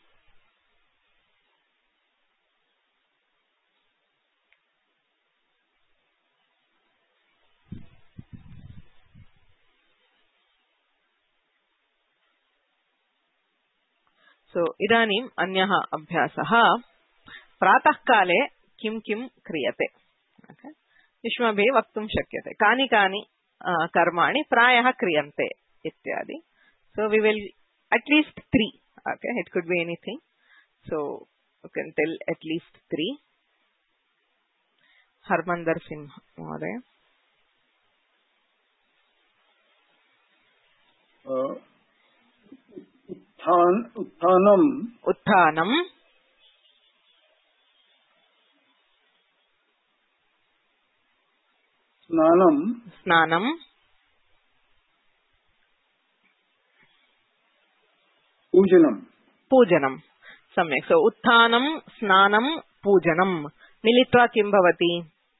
So, इदानीम् अन्यः अभ्यासः प्रातःकाले किं किं क्रियते युष्माभिः वक्तुं शक्यते कानि कानि कर्माणि प्रायः क्रियन्ते इत्यादि so we will at least three okay it could be anything so you can tell at least three Harmander Singh Mahoday uh. उत्थानम उत्थानम स्नानम स्नानम पूजनम पूजनम सम्यक् सो उत्थानम स्नानम पूजनम मिलित्वा किं भवति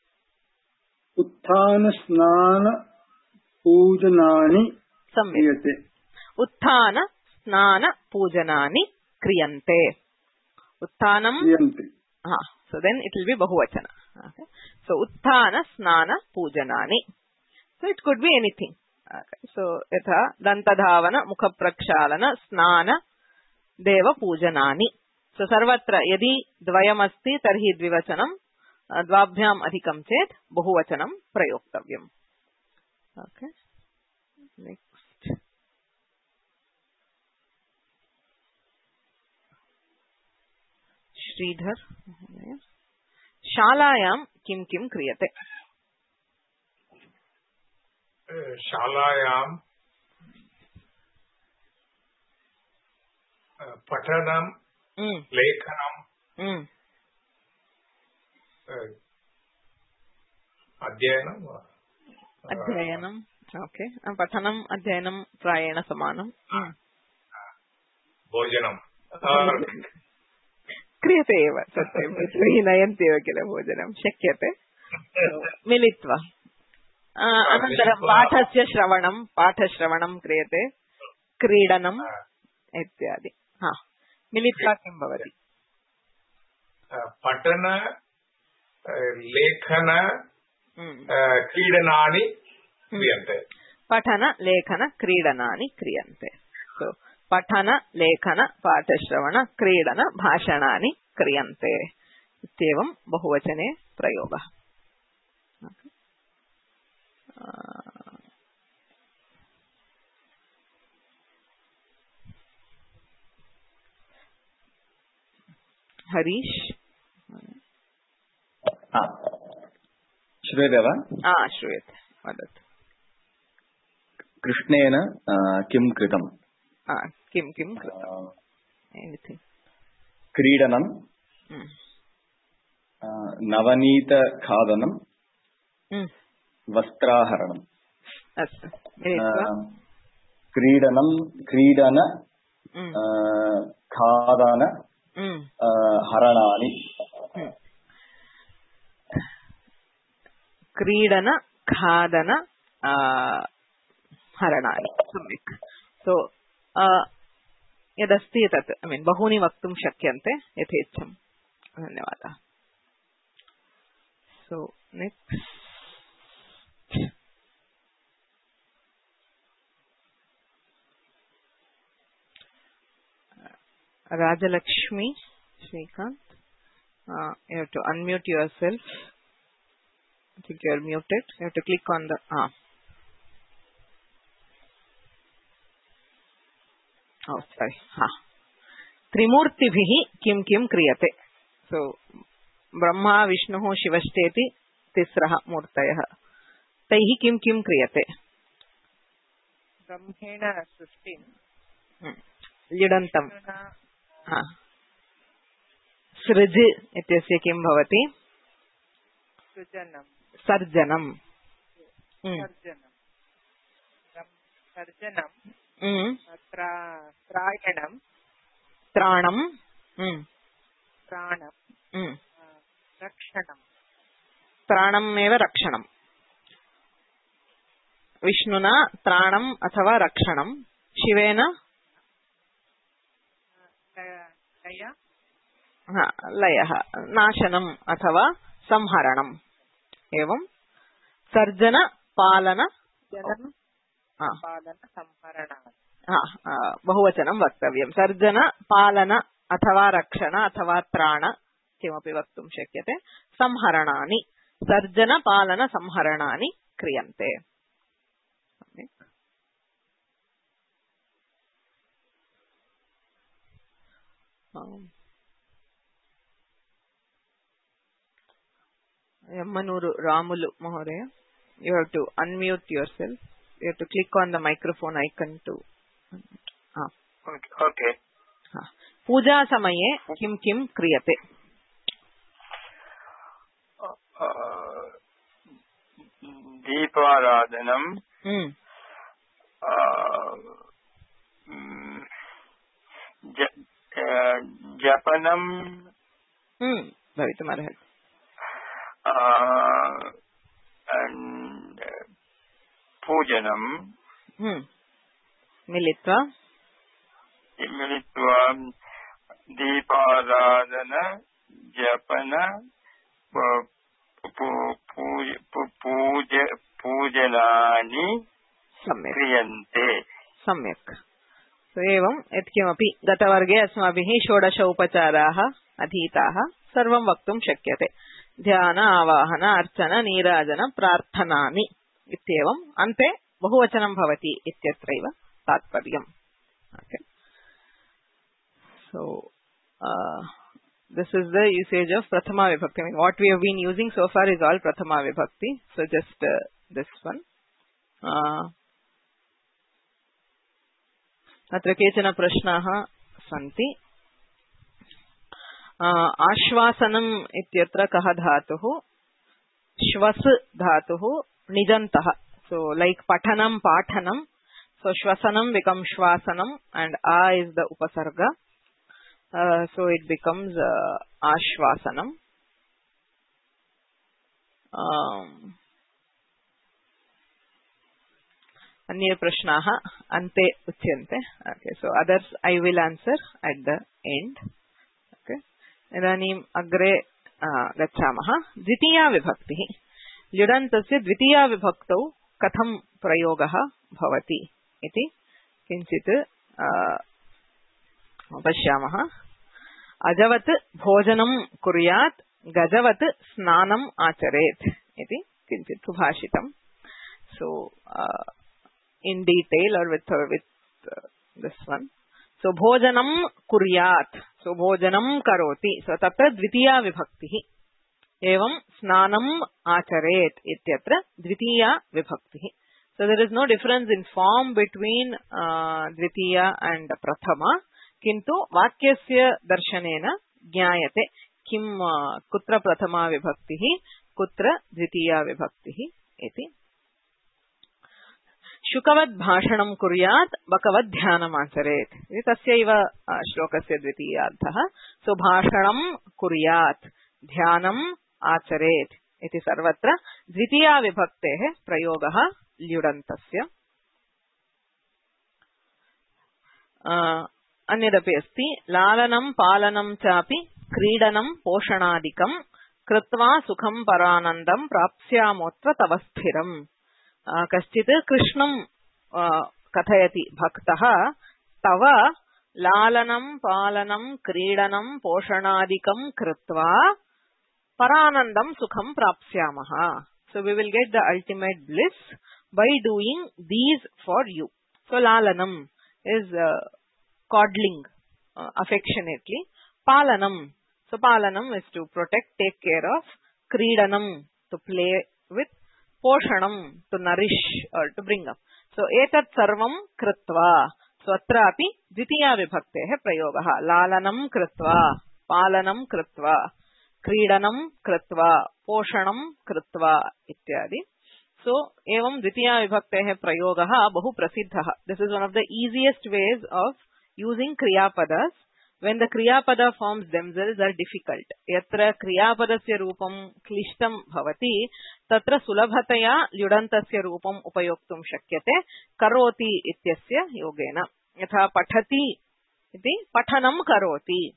उत्थान स्नान पूजनानि सम्यक् उत्थान स्नान पूजनानि क्रियन्ते उत्थानम हाँ so then it will be bahuvachana okay so उत्थान स्नान पूजनानि so it could be anything okay so यथा दन्तधावन मुखप्रक्षालन स्नान देव पूजनानि so सर्वत्र यदि द्वयमस्ति तर्हि द्विवचनं द्वाभ्याम् अधिकं चेत् बहुवचनं प्रयोक्तव्यम्. Okay, next. श्रीधर, शालायां किं किं क्रियते? शालायां पठनं, लेखनं, अध्ययनं अध्ययनं ओके पठनम् अध्ययनं प्रायेण समानं. भोजनं क्रियते एव, सत्यं नयन्ति एव किल, भोजनं शक्यते मिलित्वा. अनन्तरं पाठस्य श्रवणं पाठश्रवणं क्रियते, क्रीडनम् इत्यादि. हा, मिलित्वा किं भवति? पठन, लेखन, क्रीडनानि क्रियन्ते. पठन, लेखन, क्रीडनानि क्रियन्ते. सो पठन, लेखन, पाठश्रवण, क्रीडन, भाषणानि क्रियन्ते इत्येवं बहुवचने प्रयोगः. हरीश, श्रूयते वा? श्रूयते, वदतु. कृष्णेन किं कृतं? किं किं कृतं? एनिथिङ्ग्. क्रीडनं, नवनीतखादनं, वस्त्राहरणम्. अस्तु. क्रीडनं, क्रीडन, खादन, हरणानि. क्रीडन, खादन, हरणानि. सम्यक्. सो यदस्ति तत् ऐ मीन् बहूनि वक्तुं शक्यन्ते, यथेच्छम्. धन्यवादः. So next. Rajalakshmi, Srikanth, uh, you have to unmute yourself. I think you are muted. You have to click on the ah. Oh, sorry. Ha. Trimurtibhihi kim kim kriyate. So, Brahma, Vishnuhu, Shivashteti, Tisraha Murtayah. Taihi kim kim kriyate. Brahmena srishtim. Lidantam. सृज इत्यस्य किं भवति? सृजनं, सर्जनं, सर्जनं, सर्जनं, त्रायणं, त्राणं, प्राणं, रक्षणं. त्राणमेव रक्षणं. विष्णुना त्राणम् अथवा रक्षणं, शिवेन लयः, नाशनम् अथवा संहरणम्. एवं सर्जन, पालन, पालन, संहरण. बहुवचनं वक्तव्यं. सर्जन, पालन अथवा रक्षण अथवा त्राण किमपि वक्तुं शक्यते. संहरणानि, सर्जन, पालन, संहरणानि क्रियन्ते. Yammanuru Ramulu Mahodaya, you have to unmute yourself. You have to click on the microphone icon to. Ah. Okay. Ah. Puja samaye kim kim kriyate? Uh, Deeparadhanam. Hmm. Uh, um, Japanam. Hmm. Bhavitum arhat. Uh, and uh, Pujanam. Hmm. Militva. Militva. Deeparadhana. Japana. Puja. Pujanani. Samyak. Kriyante. Samyak. So evam yatkimapi gatavarge asmabihi षोडश उपचाराः अधीताः सर्वं वक्तुं शक्यते. ध्यान आवाहन अर्चन नीराजन प्रार्थनानि इत्येवम् अन्ते बहुवचनं भवति इत्यत्रैव तात्पर्यम्. Okay. So uh, this is the usage of Prathama Vibhakti. I mean, what we have been using so far is all Prathama Vibhakti. So just uh, this one. Uh, अत्र केचन प्रश्नाः सन्ति. आश्वासनम् इत्यत्र कः धातुः? श्वस् धातुः निजन्तः. So like पठनं पाठनं. So श्वसनं becomes श्वासनं and a is the upasarga. Uh, so it becomes uh, ashvasanam. Um, अन्ये प्रश्नाः अन्ते उच्यन्ते. Okay, so others I will answer at the end. Okay, इदानीम् अग्रे गच्छामः. द्वितीया विभक्तिः. ल्युडन्तस्य द्वितीया विभक्तौ कथं प्रयोगः भवति इति किञ्चित् पश्यामः. अजवत् भोजनं कुर्यात्, गजवत् स्नानम् आचरेत् इति किञ्चित् सुभाषितम्. So uh, in detail or with uh, with uh, this one. So bhojanam kuryat. So bhojanam karoti. So tatra dvitiya vibhaktihi. Evam snanam acharet ityatra dvitiya vibhaktihi. So there is no difference in form between uh, dvitiya and prathama. किन्तु वाक्यस्य दर्शनेन ज्ञायते किं कुत्र प्रथमा विभक्तिः कुत्र द्वितीया विभक्तिः इति. शुकवद् भाषणं कुर्यात् बकवद् ध्यानमाचरेत् इति तस्यैव श्लोकस्य द्वितीयार्थः. सो भाषणं कुर्यात् ध्यानम् आचरेत् इति सर्वत्र द्वितीया विभक्तेः प्रयोगः ल्युडन्तस्य. अन्यदपि अस्ति. लालनं पालनं चापि क्रीडनं पोषणादिकं कृत्वा सुखं परानन्दं प्राप्स्यामोऽत्र तव स्थिरम्. कश्चित् कृष्णं कथयति भक्तः तव लालनं पालनं क्रीडनं पोषणादिकं कृत्वा परानन्दं सुखं प्राप्स्यामः. So we will get the ultimate bliss by doing these for you. So lalanam is uh, coddling uh, affectionately. Palanam. So palanam is to protect, take care of. Kridanam, to play with. Poshanam, to nourish or to bring up. So etat sarvam kritva. So atrapi dvitiya vibhaktehe prayogaha. Lalanam kritva, palanam kritva, kridanam kritva, poshanam kritva ityadi. So evam dvitiya vibhaktehe prayogaha bahu prasiddhaha. This is one of the easiest ways of using kriyapadas when the kriyapada forms themselves are difficult. Yatra kriyapadasya rupam klishtam bhavati tatra sulabhataya lyudantasya rupam upayoktum shakyate karoti ityasya yogena. Yatha pathati iti pathanam karoti,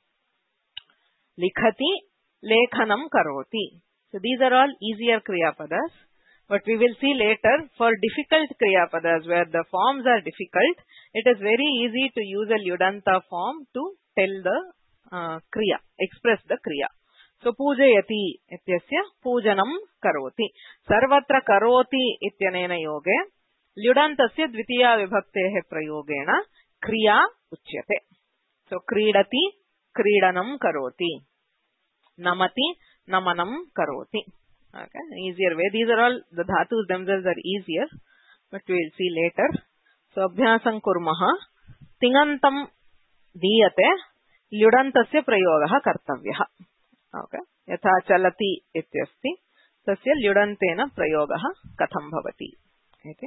likhati lekhanam karoti. So these are all easier kriyapadas. But we will see later for difficult kriyapadas where the forms are difficult, it is very easy to use a lyudanta form to tell the uh, kriya, express the kriya. So pujayati ityasya pujanam karoti. Sarvatra karoti ityanena yoge lyudantasya dvitiya vibhaktehe prayogena kriya uchyate. So kridati kridanam karoti. Namati namanam karoti. Okay, easier way. These are all, the dhatus themselves are easier, but we will see later. So abhyasam kurmaha. Tingantam diyate lyudantasya prayogaha kartavyah. Okay. Yatha chalati ityasti tasya lyudantena prayogaha katham bhavati. Okay.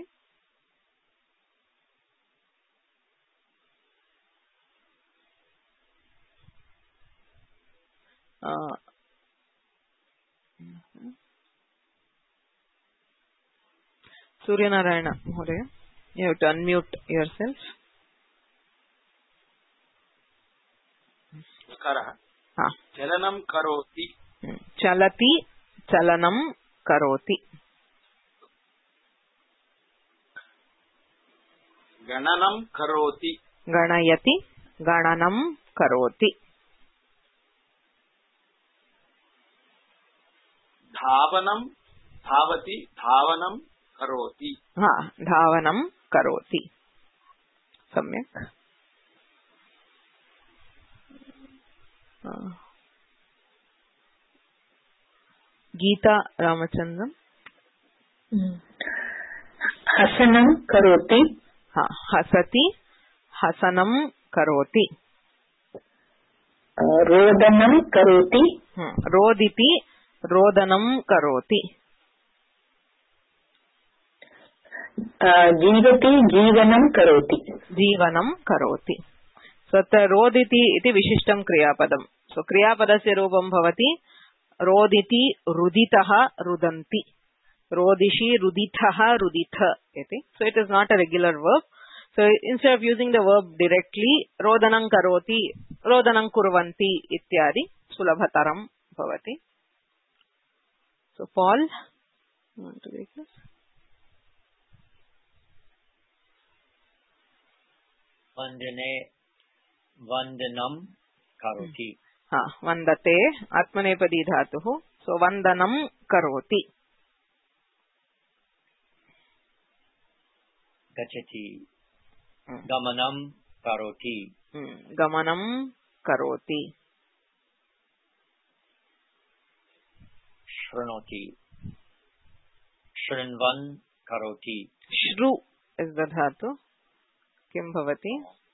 Uh, Surya Narayana Mahodaya, you have to unmute yourself. हाँ. चलनम करोति. चलति चलनम करोति. गणनम करोति. गणयति गणनम करोति. धावनं धावति धावनं करोति हा धावनं करोति सम्यक् गीता रामचन्द्रन हसनं करोति हा हसति हसनं करोति रोदनं करोति रोदिति रोदनं करोति जीवति जीवनं करोति जीवनं करोति सो अत्र रोदिति इति विशिष्टं क्रियापदं सो क्रियापदस्य रूपं भवति रोदिति रुदितः रुदन्ति रोदिषि रुदितः रुदिथ इति so it is not a regular verb so instead of using the verb directly rodanam karoti rodanam kurvanti ityadi sulabhataram bhavati so Paul you want to read this vandane vandanam karoti ha vandate atmanepadi dhatuh so vandanam karoti gachati गमनं करोति गमनं करोति शृणोति शृण्वन् करोति श्रु is the धातु किं भवति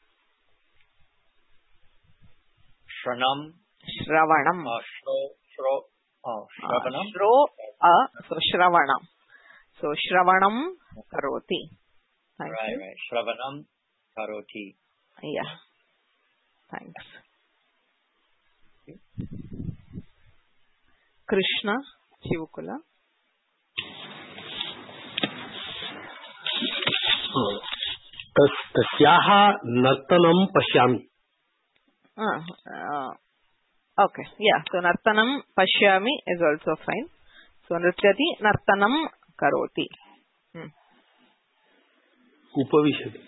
श्रवणं श्रवणं श्रो श्रो श्रवणं श्रो अ सो श्रवणं सो श्रवणं करोति right right श्रवणं karoti yeah thanks Krishna Chivukula तस्याः नर्तनं पश्यामि ah uh, okay yeah so nartanam pashyami is also fine so nrityati nartanam karoti hmm. उपविशति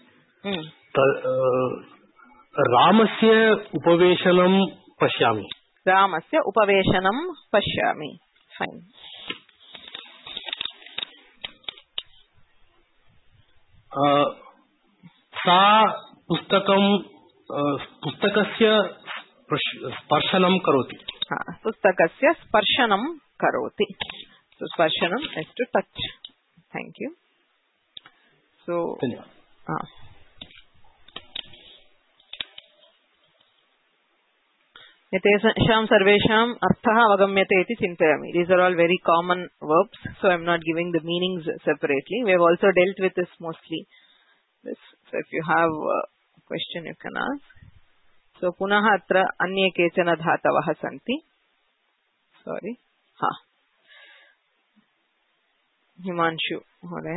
रामस्य उपवेशनं पश्यामि रामस्य उपवेशनं पश्यामि फाइन सा पुस्तकं पुस्तकस्य स्पर्शनं करोति पुस्तकस्य स्पर्शनं करोति so स्पर्शनं is to touch thank you so ah एतेषां सर्वेषाम् अर्थः अवगम्यते इति चिन्तयामि these are all very common verbs so I am not giving the meanings separately we have also dealt with this mostly this so if you have a question you can ask so पुनः अत्र अन्ये केचन धातवः सन्ति sorry हा हिमांशु महोदय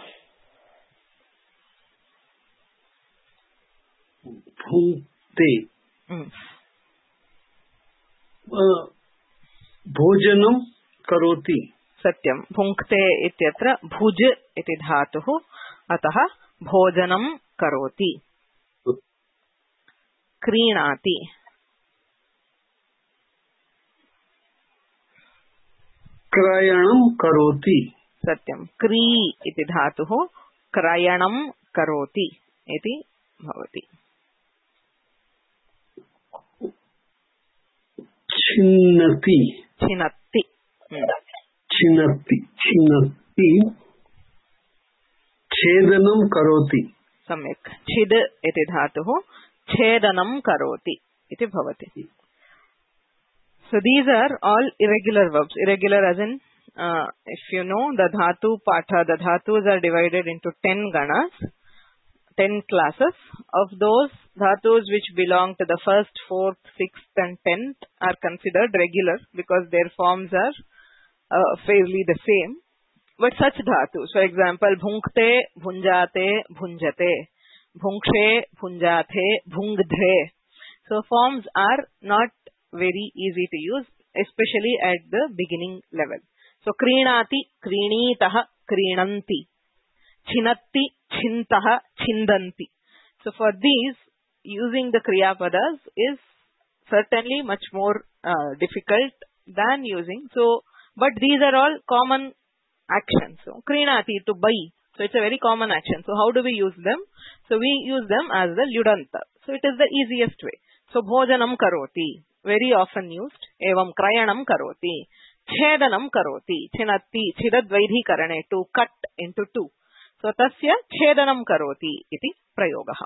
भुङ्क्ते भोजनं करोति सत्यं भुङ्क्ते इत्यत्र भुज इति धातुः अतः भोजनं करोति क्रीणाति क्रयणं करोति सत्यं क्री इति धातुः क्रयणं करोति इति भवति छिन्नति छिनत्ति छिन्नति छिन्नति छेदनं करोति सम्यक् छिद् इति धातुः छेदनं करोति इति भवति so these are all irregular verbs irregular as in uh, if you know the dhatu patha the dhatus are divided into ten ganas ten classes of those dhatus which belong to the first fourth sixth and tenth are considered regular because their forms are uh, fairly the same but such dhatus for example bhunkte bhunjate bhunjate bhunkshe bhunjathe bhungdhe so forms are not very easy to use especially at the beginning level so kreenati kreenitah kreenanti chinatti chintah chindanti so for these using the kriya padas is certainly much more uh, difficult than using so But these are all common actions. So, krinati, to buy. So, it's a very common action. So, how do we use them? So, we use them as the lyudanta. So, it is the easiest way. So, bhojanam karoti, very often used. Evam krayanam karoti. Chedanam karoti. Chinatti, chidadvaidhi karane, to cut into two. So, tasya chedanam karoti iti prayogaha.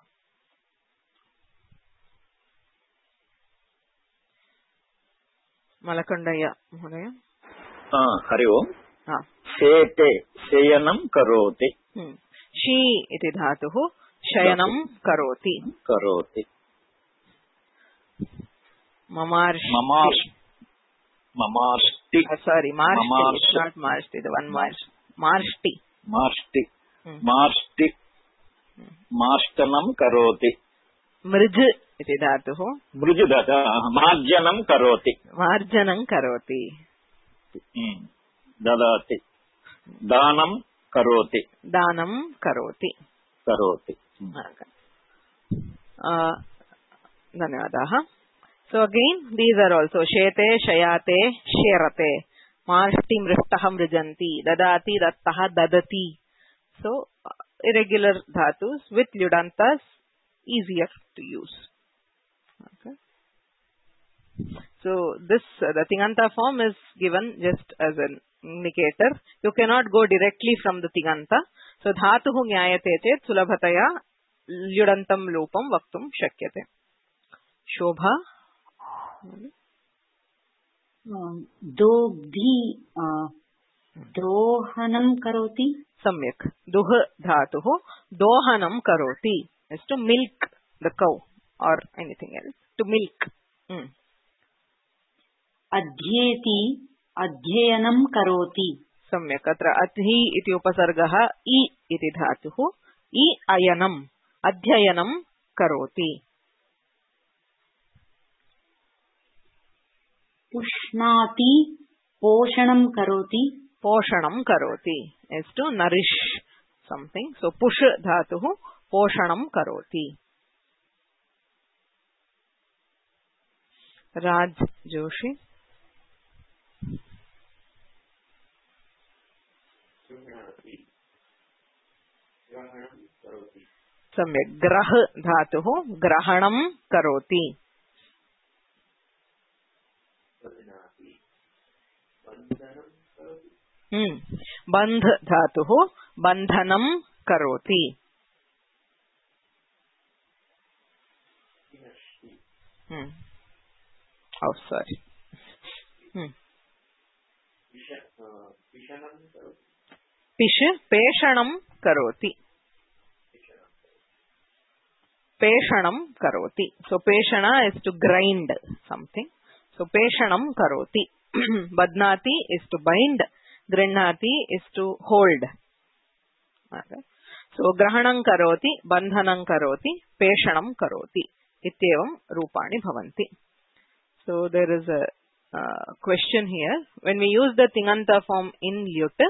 Malakandaya Mahodaya. Hari ओम् शेते शयनं करोति she इति धातुः शयनं करोति करोति ममार्ष्टि ममार्ष्टि sorry मार्ष्टि not मार्ष्टि the one मार्ष् मार्ष्टि मार्ष्टि मार्ष्टि मार्ष्टनं करोति मृज इति धातुः मृज धातुः मार्जनं करोति मार्जनं करोति ददाति दानं करोति दानं करोति करोति धन्यवादाः. So again these are also shete shayate sherate marshti mrishtah mrijanti dadati dattah dadati. So uh, irregular dhatus with lyudantas easier to use. Okay. So this uh, the tinganta form is given just as an indicator. You cannot go directly from the tinganta. So dhatuhu nyayate chet sulabhataya lyudantam lopam vaktum shakyate. Shobha दोग्धि दोहनं करोति सम्यक् दुह धातुः दोहनं करोति is to milk the cow or anything else to milk. hmm. अध्येति अध्ययनं करोति सम्यक् अत्र अध्हि इति उपसर्गः इ इति धातुः इ अयनम् अध्ययनं करोति. पुष्णाति पोषणं करोति पोषणं करोति is to nourish something. So push धातुः पोषणं करोति. राज जोशी सम्यक् ग्रह धातुः ग्रहणं करोति. हम्म बंध धातुः बंधनं करोति. हम्म oh sorry हम्म पिश पेषणं करोति पेषणं करोति. So पेषणा is to grind something. So पेषणं करोति. बध्नाति is to bind. गृह्णाति is to hold. Okay. So ग्रहणं करोति बन्धनं करोति पेषणं करोति इत्येवं रूपाणि भवन्ति. So there is a uh, question here. When we use the tinganta form in lyut,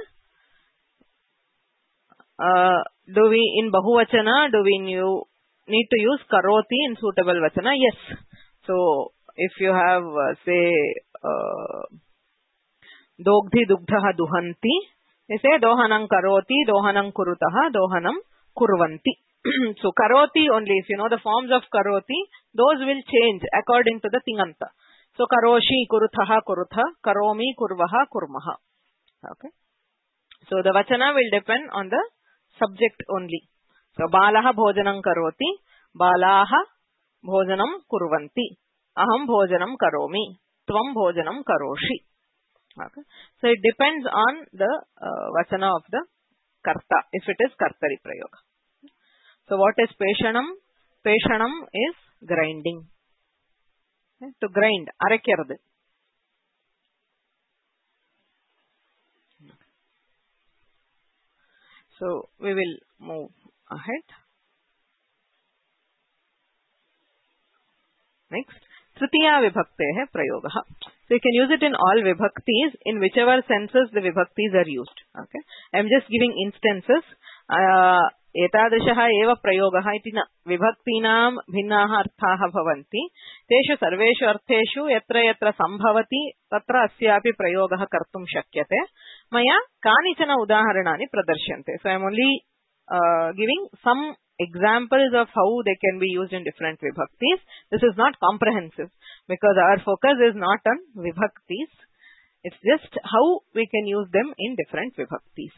uh, do we in bahuvachana do we new, need to use karoti in suitable vachana? Yes. So if you have uh, say uh, dogdhi dugdha duhanti, they say dohanam karoti, dohanam kurutah, dohanam kurvanti. So karoti only, if you know the forms of karoti, those will change according to the tinganta. So karoshi, kurutha, kurutha, karomi, kurvaha, kurmaha. Okay. So the vachana will depend on the subject only. So balaha bhojanam karoti, balaha bhojanam kurvanti, aham bhojanam karomi, tvam bhojanam karoshi. Okay. So it depends on the uh, vachana of the karta, if it is kartari prayoga. So what is peshanam? Peshanam is grinding. Okay. To grind, arakiradu. So we will move ahead. Next. Tritiya vibhaktehe prayogaha. So you can use it in all vibhaktis in whichever senses the vibhaktis are used. Okay. I am just giving instances. Uh, एतादृशः एव प्रयोगः इति न विभक्तीनां भिन्नाः अर्थाः भवन्ति तेषु सर्वेषु अर्थेषु यत्र यत्र सम्भवति तत्र अस्यापि प्रयोगः कर्तुं शक्यते मया कानिचन उदाहरणानि प्रदर्श्यन्ते so I am only uh, giving some examples of how they can be used in different vibhaktis. This is not comprehensive because our focus is not on vibhaktis. It's just how we can use them in different vibhaktis.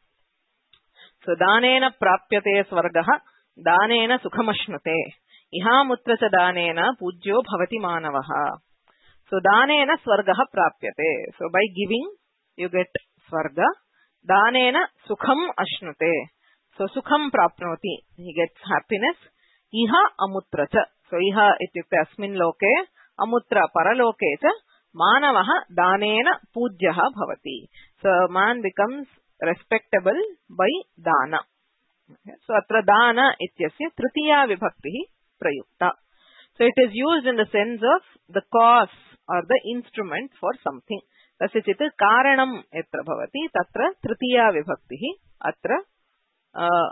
So danena prapyate swargah danena sukhamashnute ihamutra cha danena pujyo bhavati manavah. So danena swargah prapyate. So by giving you get swarga. Danena sukham ashnute. So sukham prapnoti. He gets happiness. Iha amutra cha. So iha ityukte asmin loke amutra paraloke cha manavah danena pujyah bhavati. So man becomes respectable by dana. Okay. So atra dana ityasya tritiya vibhakti prayukta. So it is used in the sense of the cause or the instrument for something. Tasya chit karanam etra bhavati tatra tritiya vibhakti atra uh,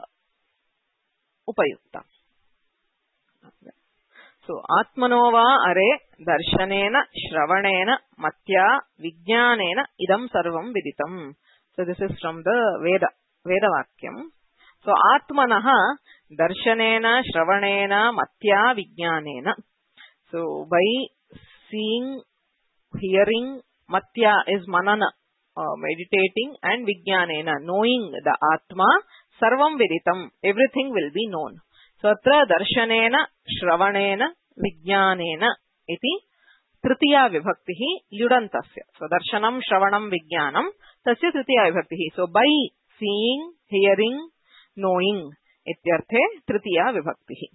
upayukta. Okay. So atmanova are darshanena shravanena matya vijnanena idam sarvam viditam. So this is from the Veda, Veda Vakyam. So Atmanaha Darshanena Shravanena Matya Vijnanena. So by seeing, hearing, Matya is Manana, uh, meditating, and Vijnanena, knowing the Atma, Sarvam Viditam, everything will be known. So Atra Darshanena Shravanena Vijnanena iti Tritiya Vibhaktihi Lyudantasya. So Darshanam Shravanam Vijnanam Tasya Tritiya Vibhaktihi. So by seeing, hearing, knowing ityarthe Tritiya Vibhaktihi.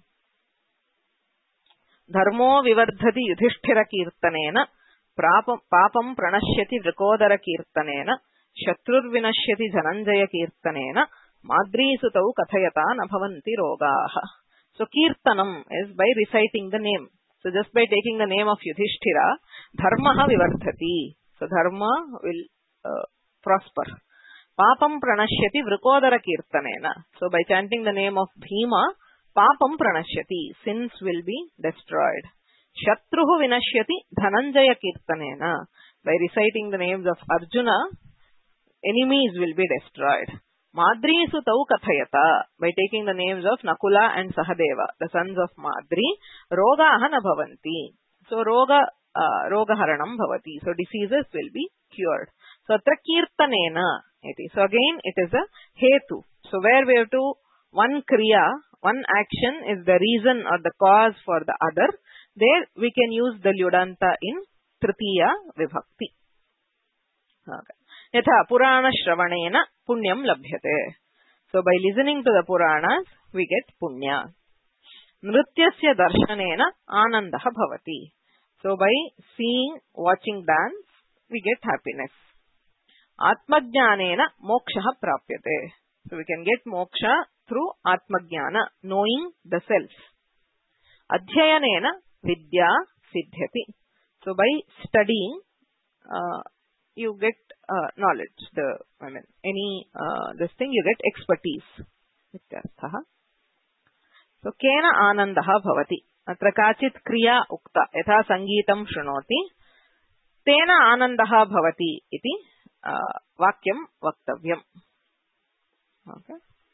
Dharmo Vivardhati Yudhishthira Kirtanena Papam Pranashyati Vrikodara Kirtanena Shatrur Vinashyati Dhananjaya Kirtanena Madri Sutau Kathayata Nabhavanti Rogaha. So Kirtanam is by reciting the name. So just by taking the name of Yudhishthira, Dharmaha Vivardhati. So Dharma will uh, prosper. Papam Pranashyati Vrikodara Kirtanena. So by chanting the name of Bhima, Papam Pranashyati. Sins will be destroyed. Shatruhu Vinashyati Dhananjaya Kirtanena. By reciting the names of Arjuna, enemies will be destroyed. Madri Sutau Kathayata. By taking the names of Nakula and Sahadeva, the sons of Madri, Rogaha Nabhavanti. So Roga, uh, Roga Haranam Bhavati. So diseases will be cured. So Atra Kirtanena. So again it is a Hetu. So where we have to, one Kriya, one action is the reason or the cause for the other. There we can use the Lyudanta in Tritiya Vibhakti. Okay. Yatha Purana Shravanena Punyam Labhyate. So by listening to the Puranas, we get Punya. Nrityasya Darshanena Anandaha Bhavati. So by seeing, watching dance, we get happiness. Atmajnanena Mokshaha Prapyate. So we can get moksha through Atmajnana, knowing the self. Adhyayanena Vidya Siddhyati. So by studying, uh, you get uh, knowledge. The I mean, any uh, this thing you get expertise. Ityarthaha. So kena anandaha bhavati. Atra kachit kriya ukta. Yatha sangeetam shrunoti. Tena anandaha bhavati iti uh, vakyam vaktavyam. Okay.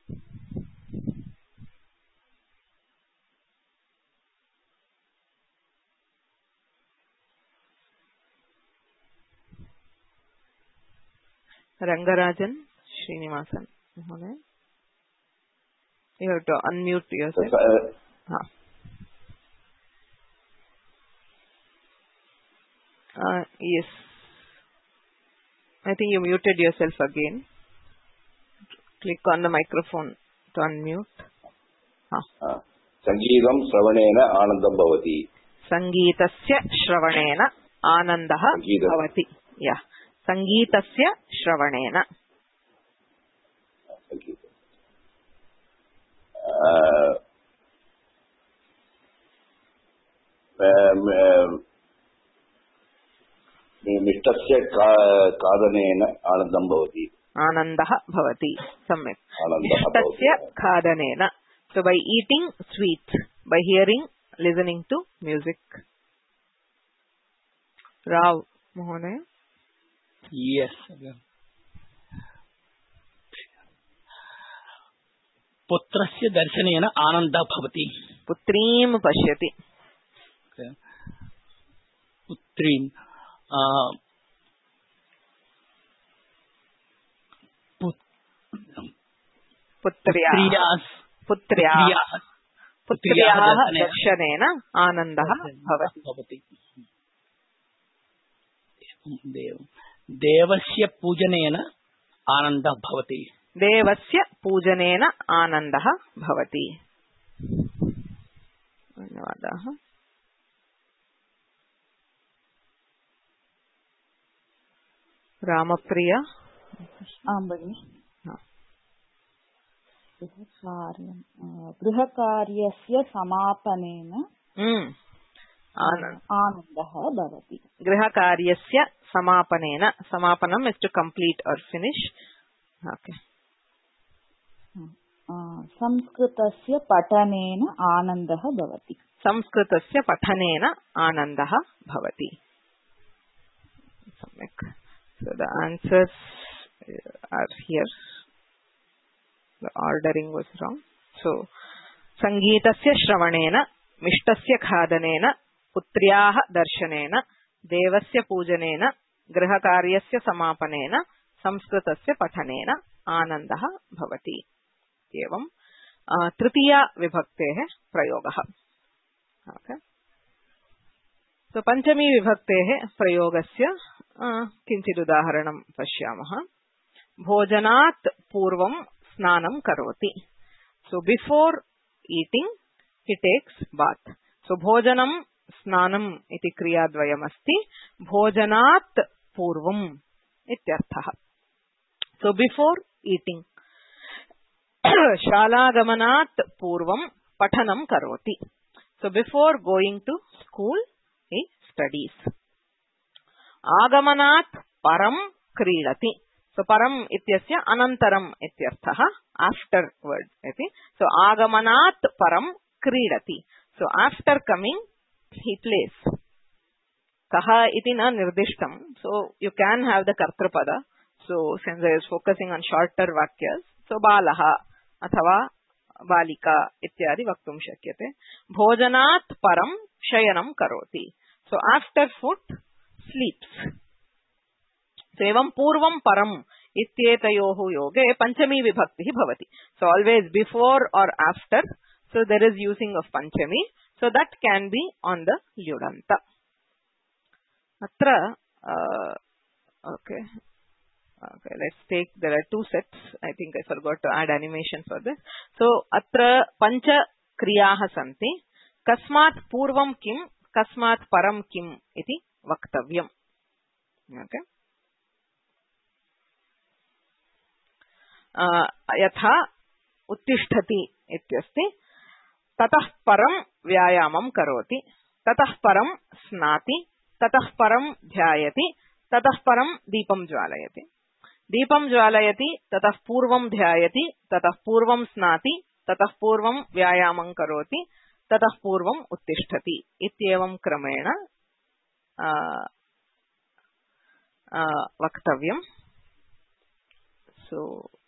Rangarajan Srinivasan. You have to unmute yourself. Uh, huh. uh, yes. I think you muted yourself again. Click on the microphone to unmute. Huh. Sangeetam Shravanena Anandam Bhavati. Sangeetasya Shravanena Anandaha Bhavati. Yeah. Sangeetasya Shravanena. Uh, Mishtasya Kadanena Anandam Bhavati. आनन्दः भवति. सम्यक्. इष्टस्य खादनेन. So by eating sweets, by hearing, listening to music. Rao Mohanaya. Yes. पुत्रस्य दर्शनेन आनन्दः भवति. पुत्रीं पश्यति. पुत्रीं पुत्र्याः पुत्र्याः पुत्र्याः दर्शनेन आनन्दः भवति. देवस्य पूजनेन आनन्दः भवति. देवस्य पूजनेन आनन्दः भवति. धन्यवादाः. रामप्रिया. आं भगिनि. गृहकार्यस्य समापनेन आनन्दः भवति. गृहकार्यस्य समापनेन. समापनम् is to complete or finish. Okay. संस्कृतस्य पठनेन आनन्दः भवति. संस्कृतस्य पठनेन आनन्दः भवति. सम्यक्. So the answers are here. The ordering was wrong. So संगीतस्य श्रवणेन, मिष्टस्य खादनेन, पुत्र्याः दर्शनेन, देवस्य पूजनेन, गृहकार्यस्य समापनेन, संस्कृतस्य पठनेन आनन्दः भवति. एवं तृतीया विभक्तेः प्रयोगः. ओके. तो पंचमी विभक्तेः प्रयोगस्य किञ्चित् उदाहरणं पश्यामः. भोजनात् पूर्वं स्नानं करोति. So before eating he takes bath. So भोजनं स्नानम् इति क्रियाद्वयमस्ति. भोजनात् पूर्वम् इत्यर्थः. So before eating. शालागमनात् पूर्वं पठनं करोति. So before going to school he studies. आगमनात् परं क्रीडति. So param ityasya anantaram ityarthah, afterward iti. So agamanat param kridati. So after coming he plays. Kaha iti na nirdishtam. So you can have the kartrapada. So since I was focusing on shorter vakyas, so balaha athava balika ityadi vaktum shakyate. Bhojanat param shayanam karoti. So after food sleeps. So evam purvam param ityetayoh yoge panchami vibhakti bhavati. So always before or after. So there is using of panchami. So that can be on the lyudanta. Atra, uh, okay. Okay, let's take, there are two sets. I think I forgot to add animation for this. So atra pancha kriyaha santi. Kasmat purvam kim, kasmat param kim iti vaktavyam. Okay. यथा उत्तिष्ठति इत्यस्ति. ततः परं व्यायामं करोति. ततः परं स्नाति. ततः परं ध्यायति. ततः परं दीपं ज्वालयति. दीपं ज्वालयति. ततः पूर्वं ध्यायति. ततः पूर्वं स्नाति. ततः पूर्वं व्यायामं करोति. ततः पूर्वं उत्तिष्ठति. इत्येवं क्रमेण वक्तव्यम्. सो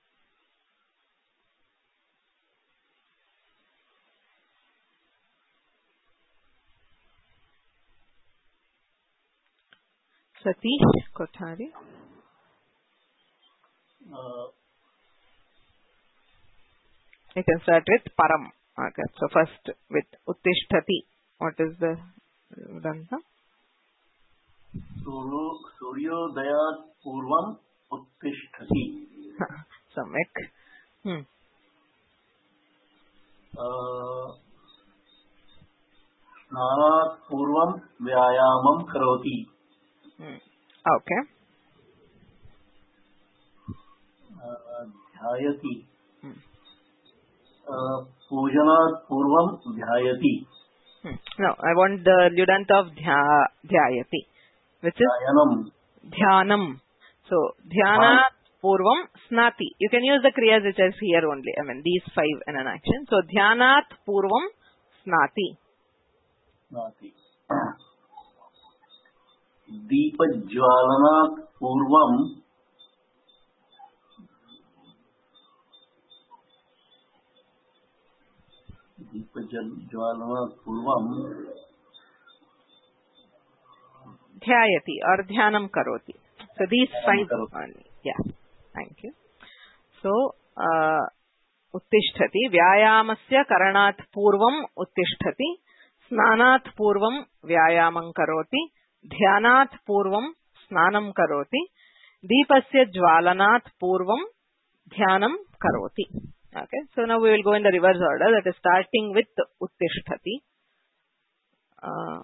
Satish Kothari. Uh, you can start with param. Okay. So first with uttishtati. What is the danta? Suryodayat purvam uttishtati. Samek. Hmm. Snanat purvam vyayamam karoti. Okay. ध्यायति. पूजनात् पूर्वं ध्यायति. No, I want the lyudant of dhyayati, which is dhyanam. Dhyanam. So dhyanat purvam snati. You can use the kriyas which is here only. I mean these five in an action. So dhyanat purvam snati. Snati. दीपज्वालनात् पूर्वं दीपज्वालनात् पूर्वं ध्यायति or dhyanam karoti. So these five only. Yeah. Thank you. So uh, uttishtati vyayamasya karanat purvam uttishtati snanat purvam vyayamam karoti ध्यानात् पूर्वं स्नानं करोति दीपस्य ज्वालनात् पूर्वं ध्यानं करोति. Okay, so now we will go in the reverse order, that is starting with uttishtati. Uh,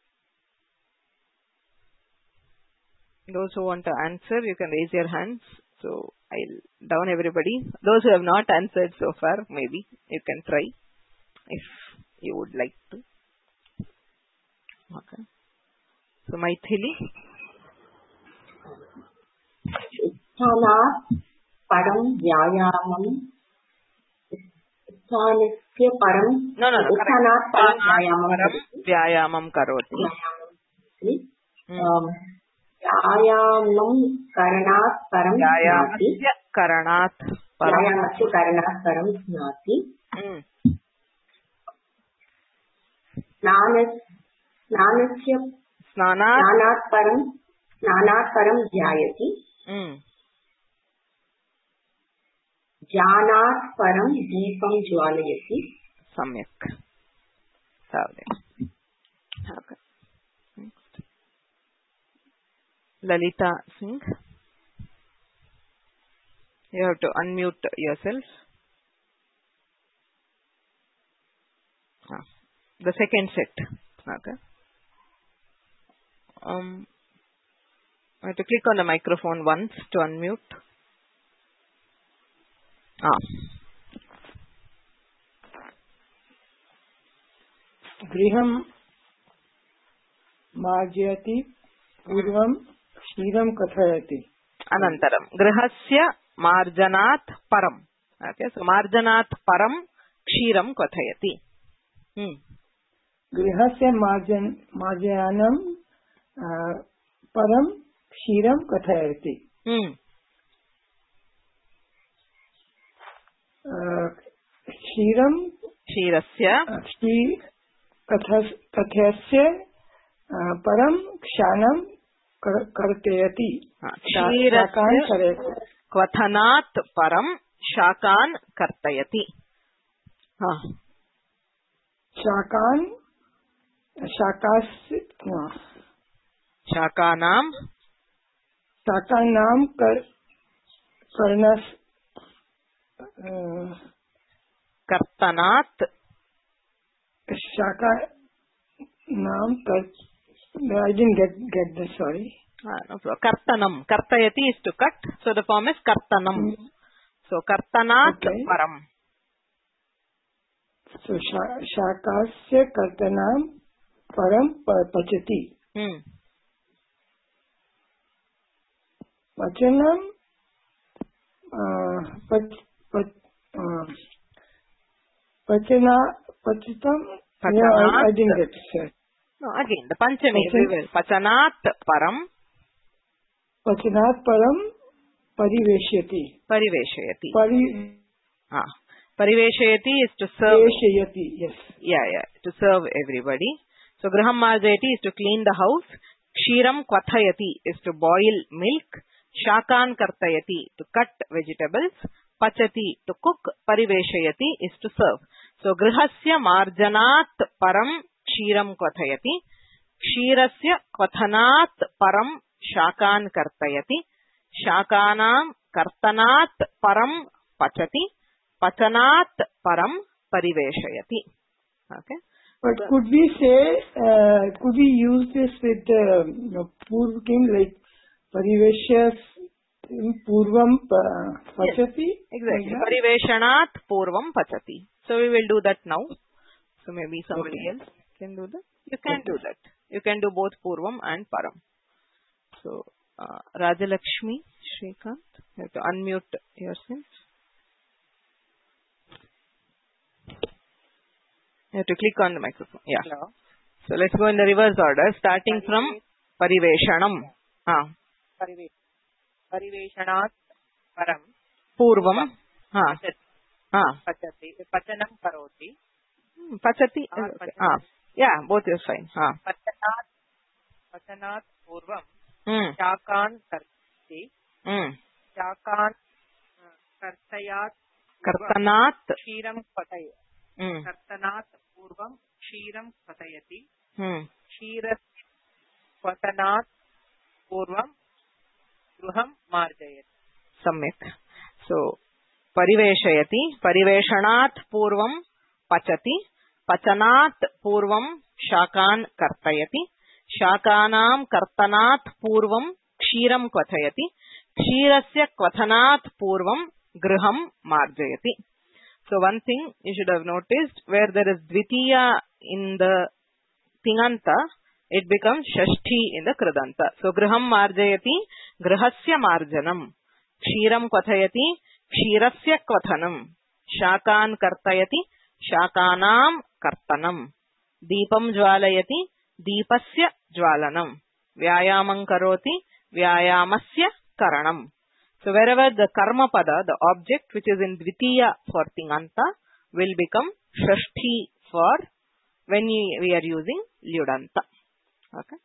those who want to answer, you can raise your hands. So I'll down everybody. Those who have not answered so far, maybe you can try if you would like to. Okay. So Maithili. Sthanat param vyayamam. Sthanasya param. No, no, no. Sthanat param vyayamam. Vyayamam karoti. Vyayamam karanat param snati. Vyayamasya karanat param. Vyayamasya karanat param snati. Snanas Snanasya Snanat Snanat param Snanat param dhyayati. Jnanat param deepam jwalayati. Samyak. Okay. Next. Lalita Singh. You have to unmute yourself. Ah, the second set. Okay. Um, I have to click on the microphone once to unmute. Ah. Griham marjayati purvam kshiram kathayati. Anantaram. Grihasya marjanat param. Okay, so marjanat param kshiram kathayati. Hmm. Grihasya marjan marjayanam uh, param kshiram kathayati. Hmm. Uh, kshiram Kshirasya kshi kathasya uh, param kshanam kartayati. Kshirasya kvathanat param shakan kartayati. Huh. Shakan shakas no. Shakanam Shakanam kar karnas uh, kartanat Shaka naam kar I didn't get get this, sorry. Ah, no problem. Kartanam. Kartayati is to cut. So the form is kartanam. Mm. So kartanat okay. param. So shakasya kartanam param pachati. Hmm. Pachanam uh, pach, pach, uh, pachana pachitam. Yeah, I, I didn't get it. No, again the panchami everywhere. Pachanat param. Pachanat param pariveshyati. Pariveshyati. Pari. Ah. Pariveshayati is to serve. Pariveshayati, yes. Yeah, yeah, to serve everybody. So graham marjayati is to clean the house. Kshiram kvathayati is to boil milk. Shakan kartayati to cut vegetables. Pachati to cook. Pariveshayati is to serve. So grihasya marjanat param kshiram kvathayati. Kshirasya kvathanat param shakan kartayati. Shakanam kartanat param pachati. Pachanat param pariveshayati. Okay. But could we say, uh, could we use this with uh, you know, Purv King, like pariveshyas purvam pachati? Yes, exactly. Like pariveshanat purvam pachati. So we will do that now. So maybe somebody okay. else can do that. You can okay. do that. You can do both purvam and param. So uh, Rajalakshmi Shrikant, you have to unmute yourself. You have to click on the microphone. Yeah. Hello. So let's go in the reverse order, starting Parive- from Pariveshanam. Ah. परिवे परिवेषणात् परं Purvam. Ah. पचति Ah. पचति पचनं करोति Pachati. और Okay. पचनं Ah. Yeah, both is fine. Ah. पचनात् पचनात् पूर्वं Hmm. शाकान् कर्तति Hmm. शाकान् अ, कर्तयात् पूर्वं Kartanat. क्षीरं क्वथय Hmm. कर्तनात् पूर्वं क्षीरं क्वथयति Hmm. क्षीरस्य क्वथनात् पूर्वं गृहं मार्जयति सम्यक्. So, परिवेशयति, परिवेशणात् पूर्वं पचति, पचनात् पूर्वं शाकान् कर्तयति, शाकानां कर्तनात् पूर्वं क्षीरं क्वथयति, क्षीरस्य क्वथनात् पूर्वं गृहं मार्जयति. So one thing you should have noticed, where there is dvitiya in the tinganta, it becomes shashti in the kridanta. So griham marjayati, grihasya marjanam. Kshiram kvathayati, kshirasya kvathanam. Shakan kartayati, shakanam kartanam. Deepam jwalayati, deepasya jwalanam. Vyayamam karoti, vyayamasya karanam. So wherever the karma pada, the object which is in dvitiya for tinganta, will become shashti for when we are using lyudanta. Okay.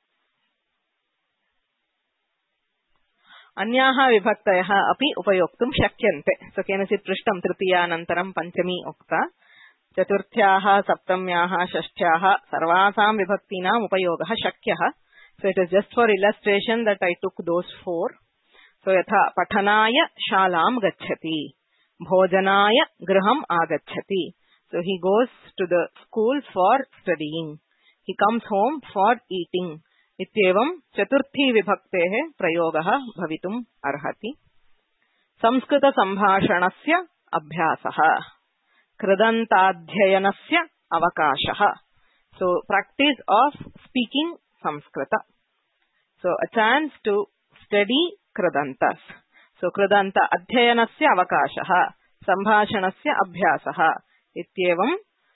अन्याः विभक्तयः अपि उपयोक्तुं शक्यन्ते. सो केनचित् पृष्टं तृतीयानन्तरं पञ्चमी उक्ता. चतुर्थ्याः सप्तम्याः षष्ठ्याः सर्वासां विभक्तीनाम् उपयोगः शक्यः. So it is just for illustration that I took those four. So यथा पठनाय शालां गच्छति, भोजनाय गृहम् आगच्छति. So he goes to the school for studying. He comes home for eating. इत्येवं चतुर्थी विभक्तेः प्रयोगः भवितुम् अर्हति. संस्कृतसम्भाषणस्य अभ्यासः, कृदन्ताध्ययनस्य अवकाशः. So practice of speaking Sanskrit. So a chance to study kridantas. So kridanta adhyayanasya avakashah, sambhashanasya abhyasah. इत्येवं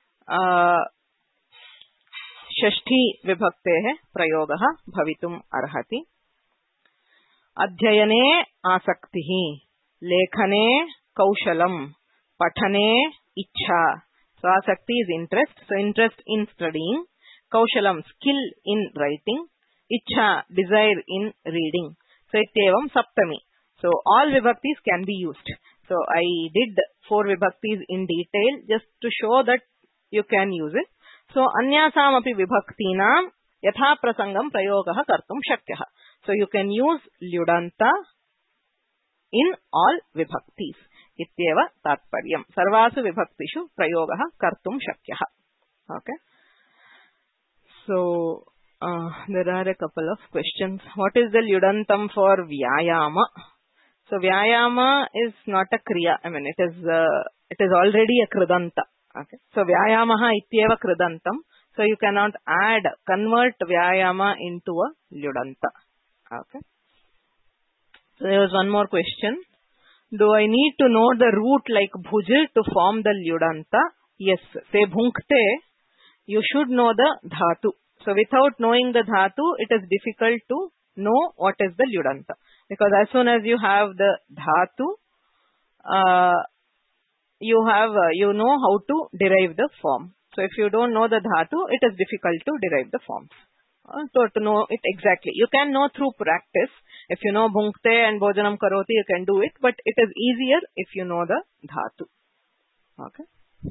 षष्ठी विभक्तेः प्रयोगः भवितुम् अर्हति. अध्ययने आसक्तिः, लेखने कौशलं, पठने इच्छा. So आसक्ति is interest, so interest in studying. Kaushalam, skill in writing. Ichha, desire in reading. So ityevam saptami. So all vibhaktis can be used. So I did four vibhaktis in detail just to show that you can use it. So anyasam api vibhaktinam yatha prasangam prayogah kartum shakyah. So you can use lyudanta in all vibhaktis. Ityeva tatparyam. Sarvasu vibhaktishu prayogah kartum shakyah. Okay. So uh, there are a couple of questions. What is the lyudantam for vyayama? So vyayama is not a kriya. I mean, it is uh, it is already a kridanta. Okay. So vyayamaha ityeva kridantam. So you cannot add, convert vyayama into a lyudanta. Okay. So there was one more question. Do I need to know the root like bhujil to form the lyudanta? Yes. Say bhunkte, you should know the dhatu. So without knowing the dhatu, it is difficult to know what is the lyudanta. Because as soon as you have the dhatu, uh, you have uh, you know how to derive the form. So if you don't know the dhatu, it is difficult to derive the forms. Uh, so to know it exactly, you can know through practice. If you know bhunkte and bhojanam karoti, you can do it. But it is easier if you know the dhatu. Okay.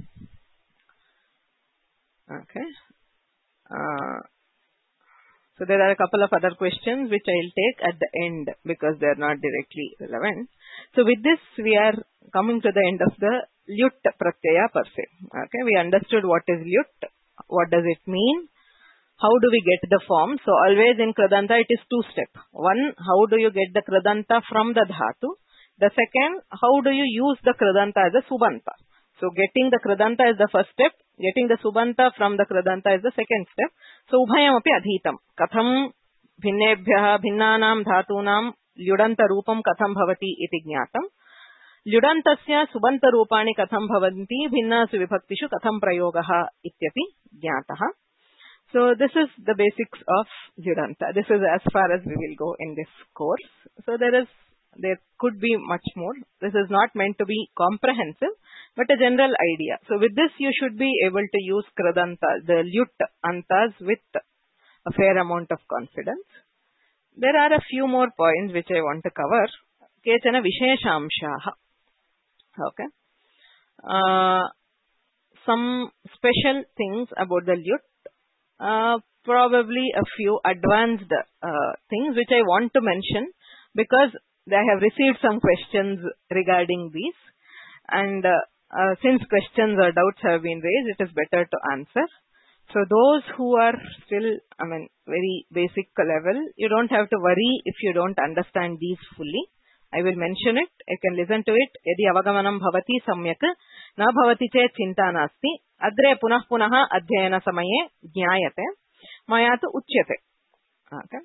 Okay. Uh, so there are a couple of other questions which I will take at the end because they are not directly relevant. So with this, we are coming to the end of the lyut pratyaya per se. Okay, we understood what is lyut, what does it mean, how do we get the form. So always in kridanta it is two step. One, how do you get the kridanta from the dhatu? The second, how do you use the kridanta as a subanta? So getting the kridanta is the first step. Getting the subanta from the kridanta is the second step. So ubhayam api adhitam. Katham bhinnebhyah bhinnanam dhatunam ल्युडन्तरूपं कथं भवति इति ज्ञातम्. ल्युडन्तस्य सुबन्तरूपाणि कथं भवन्ति, भिन्नासु विभक्तिषु कथं प्रयोगः इत्यपि ज्ञातः. So this is the basics of Lyudanta. This is as far as we will go in this course. So there is, there could be much more. This is not meant to be comprehensive, but a general idea. So with this you should be able to use Kridanta, the Lyut antas with a fair amount of confidence. There are a few more points which I want to cover. Kechana Visheshamshaha. Okay. Uh, some special things about the Lyut. Uh, probably a few advanced uh, things which I want to mention because I have received some questions regarding these, and uh, uh, since questions or doubts have been raised, it is better to answer. So those who are still, I mean, very basic level, you don't have to worry if you don't understand these fully. I will mention it. I can listen to it. Yadi avagamanam bhavati samyak na bhavati chet chinta nasti. Adre punah punah adhyayana samaye jnayate. Maya tu uchyate. Okay.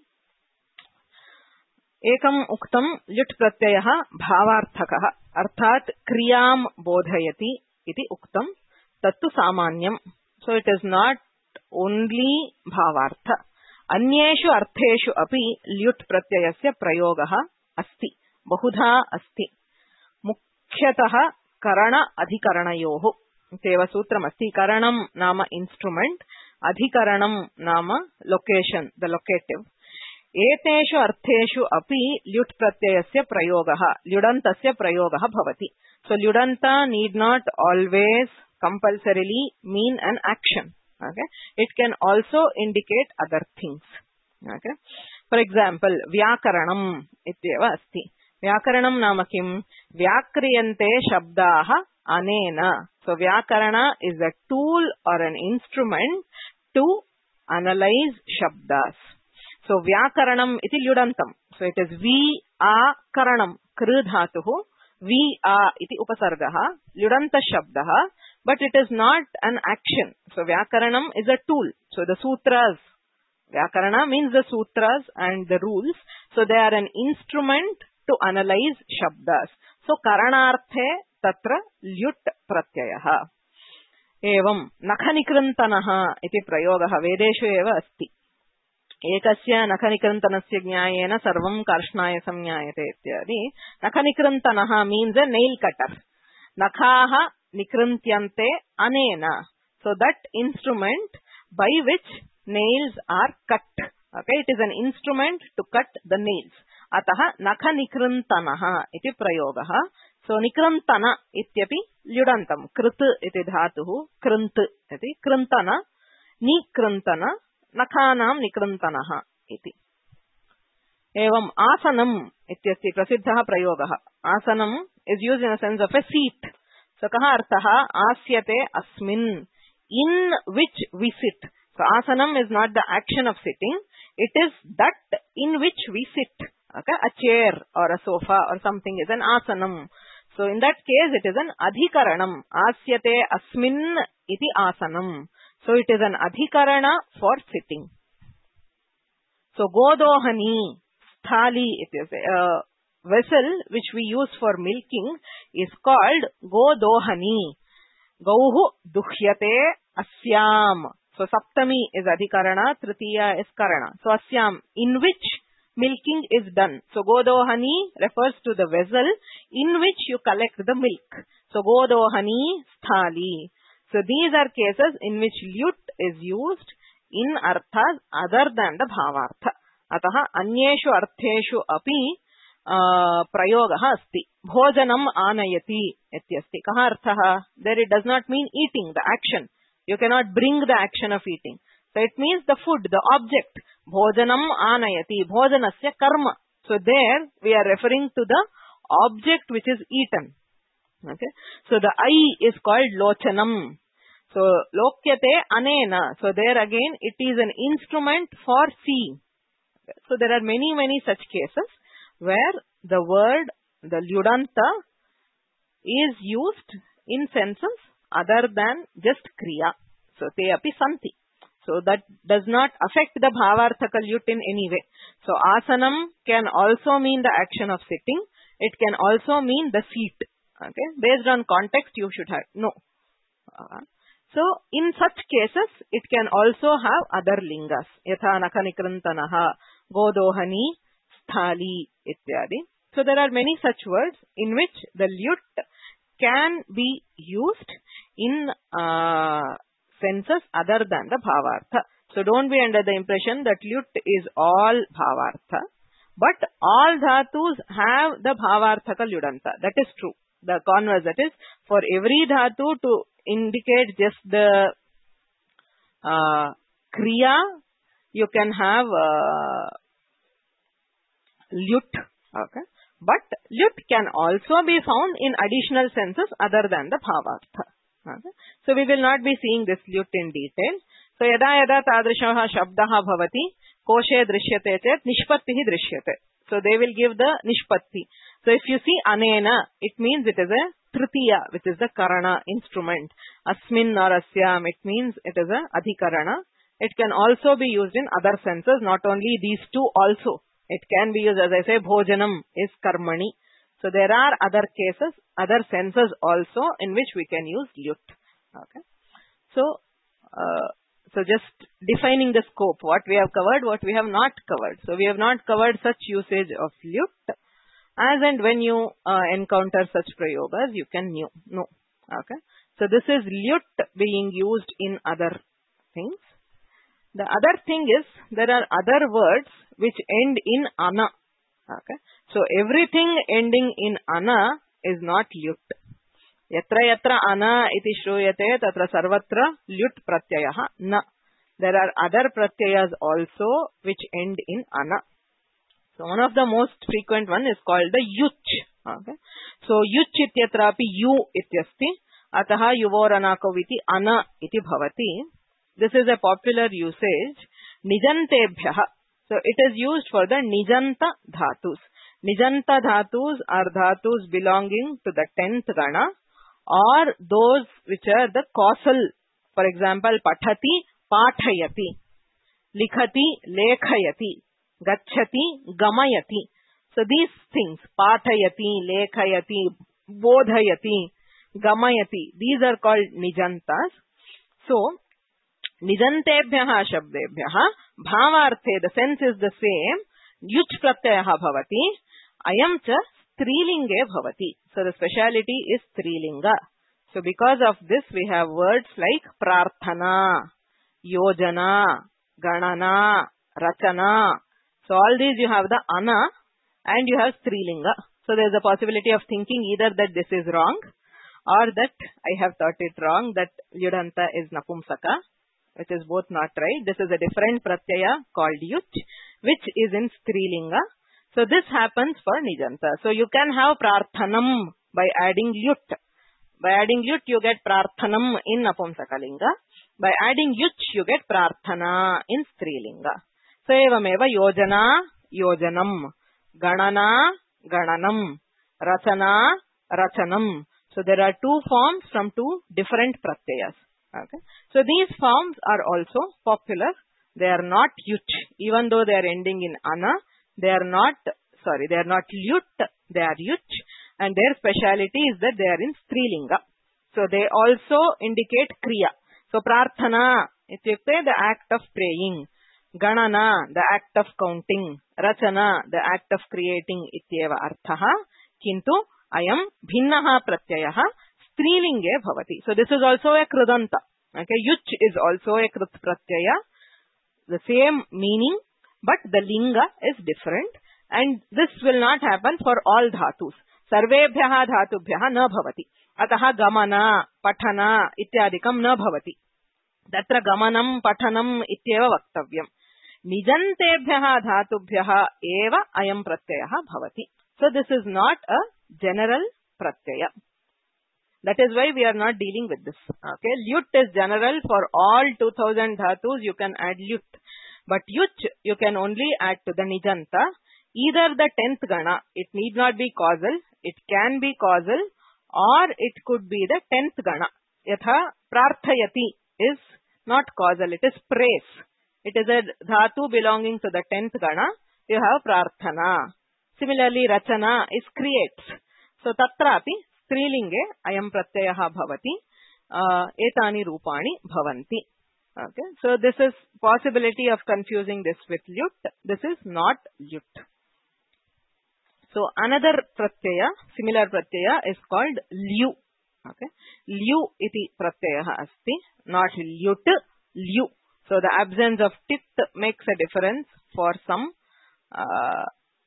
Ekam uktam lyut pratyayah bhavarthakah. Arthat kriyam bodhayati iti uktam. Tattu samanyam. So it is not only bhavartha. Anyeshu artheshu api lyut pratyayasya prayogah asti. बहुधा अस्ति. मुख्यतः करण अधिकरणयोः इत्येव सूत्रमस्ति. करणं नाम instrument, अधिकरणं नाम location, the locative. एतेषु अर्थेषु अपि ल्युट् प्रत्ययस्य प्रयोगः, ल्युडन्तस्य प्रयोगः भवति. So ल्युडन्त need not always compulsorily mean an action. Okay, it can also indicate other things. Okay, for example, व्याकरणम् इत्येव अस्ति. व्याकरणं नाम किं? व्याक्रियन्ते शब्दाः अनेन. So व्याकरण is a tool or an instrument to analyze shabdas. So व्याकरणम् इति ल्युडन्तं. So it is vi a karanam, kru dhatuh, vi a iti upasargah, ल्युडन्त shabdah, but it is not an action. So व्याकरणम् is a tool. So the sutras, Vyakarana means the sutras and the rules. So they are an instrument to analyze shabdas. So karanarthe tatra lyut pratyayah. Evam nakhanikrantanaha iti prayogah vedeshu eva asti. Ekasya nakhanikrantanasya jnayena sarvam karshnaya samnyayate ityadi. Nakhanikrantanah means a nail cutter. Nakhaha nikrantyante anena. So that instrument by which nails are cut. Okay, it is an instrument to cut the nails. Ataha nakha nikrantanaha iti prayogaha. So nikrantana ityapi lyudantam. Krit iti dhatuhu, krant iti krantana, nikrantana, nakhanam nikrantanaha iti. Evam asanam ityasti prasiddhaha prayogaha. Asanam is used in a sense of a seat. So kaha arthaha asyate asmin, in which we sit. So asanam is not the action of sitting. It is that in which we sit. Okay, a chair or a sofa or something is an asanam. So in that case, it is an adhikaranam. Asyate asmin iti asanam. So it is an adhikarana for sitting. So godohani, sthali, it is a vessel which we use for milking is called godohani. Gauhu duhyate asyam. So saptami is adhikarana, tritiya is karana. So asyam, in which milking is done. So godohani refers to the vessel in which you collect the milk. So godohani sthali. So these are cases in which lyut is used in arthas other than the bhavartha. Ataha anyeshu artheshu api uh, prayogaha asti. Bhojanam anayati ityasti. Kaha arthaha? There it does not mean eating, the action. You cannot bring the action of eating. So it means the food, the object. Bhojanam anayati. Bhojanasya karma. So there we are referring to the object which is eaten. Okay. So the eye is called lochanam. So lokyate anena. So there again it is an instrument for seeing. So there are many many such cases where the word, the lyudanta, is used in senses other than just kriya. So te api santi. So that does not affect the bhavarthaka lyut in any way. So asanam can also mean the action of sitting. It can also mean the seat. Okay, based on context, you should have no. Uh, so in such cases, it can also have other lingas. Yatha nakanikrantanaha, godohani, sthali, ityadi. So there are many such words in which the lyut can be used in uh, senses other than the bhavartha. So don't be under the impression that lyut is all bhavartha. But all dhatus have the bhavarthaka lyudanta. That is true. The converse, that is, for every dhatu to indicate just the uh, kriya, you can have uh, lyut. Okay. But lyut can also be found in additional senses other than the bhavartha. Okay. So we will not be seeing this lyut in detail. So yada yada tadrishaha shabdaha bhavati koshe drishyate chet nishpattihi drishyate. So they will give the nishpatti. So if you see anena, it means it is a tritiya, which is the karana instrument. Asmin or asyam, it means it is a adhikarana. It can also be used in other senses, not only these two also. It can be used, as I say, bhojanam is karmani. So there are other cases, other senses also in which we can use lyut. Okay. So, uh, so just defining the scope, what we have covered, what we have not covered. So we have not covered such usage of lyut. As and when you uh, encounter such prayogas, you can know. No. Okay. So this is lyut being used in other things. The other thing is, there are other words which end in ana. Okay. So everything ending in ana is not lyut. Yatra yatra ana iti shruyate tatra sarvatra lyut pratyayaha na. There are other pratyayas also which end in ana. So one of the most frequent one is called the yuch. Okay. So yuch ityatrapi yu ityasti. Ataha yuvoranakaviti ana iti bhavati. This is a popular usage. Nijantebhyaha. So it is used for the nijanta dhatus. Nijanta dhatus are dhatus belonging to the tenth gana, or those which are the causal. For example, pathati, pathayati, likhati, lekhayati, gacchati, gamayati. So these things, pathayati, lekhayati, bodhayati, gamayati, these are called nijantas. So, nijantebhyaha shabdebhyaha bhavarthe, the sense is the same, yuch pratyayaha bhavati, ayam cha strilinge bhavati. So the speciality is strilinga. So because of this we have words like prarthana, yojana, ganana, rachana. So all these you have the ana and you have strilinga. So there is a possibility of thinking either that this is wrong or that I have thought it wrong, that lyudanta is napumsaka, which is both not right. This is a different pratyaya called yuch, which is in strilinga. So this happens for nijanta. So you can have prarthanam by adding lyut. By adding lyut you get prarthanam in napumsakalinga. By adding yuch you get prarthana in strilinga. So evameva yojana, yojanam, ganana, gananam, rachana, rachanam. So there are two forms from two different pratyayas. Okay. So these forms are also popular. They are not yuch. Even though they are ending in ana, they are not, sorry, they are not lyut, they are yuch. And their speciality is that they are in strilinga. So they also indicate kriya. So prarthana, ityukte, the act of praying. Ganana, the act of counting. Rachana, the act of creating. Ityeva arthaha. Kintu ayam bhinnaha pratyayaha strilinge bhavati. So this is also a krudanta. Okay, yuch is also a krut pratyaya. The same meaning, but the linga is different. And this will not happen for all dhatus. Sarvebhyaha dhatubhyaha na bhavati. Ataha gamana, pathana, ityadikam na bhavati. Datra gamanam, pathanam, ityeva vaktavyam. Nijantebhyaha dhatubhyaha eva ayam pratyayaha bhavati. So this is not a general pratyaya. That is why we are not dealing with this. Okay, lyut is general for all two thousand dhatus. You can add lyut, but yuch you can only add to the nijanta. Either the tenth gana, it need not be causal. It can be causal, or it could be the tenth gana. Yatha prarthayati is not causal. It is praise. It is a dhatu belonging to the tenth gana. You have prarthana. Similarly, rachana is creates. So tatrapi strilinge ayam pratyaha bhavati. Uh, etani rupani bhavanti. Okay. So this is possibility of confusing this with lyut. This is not lyut. So another pratyaya, similar pratyaya is called lyu. Okay. Lyu iti pratyaya asti, not lyut, lyu. So the absence of tit makes a difference for some uh,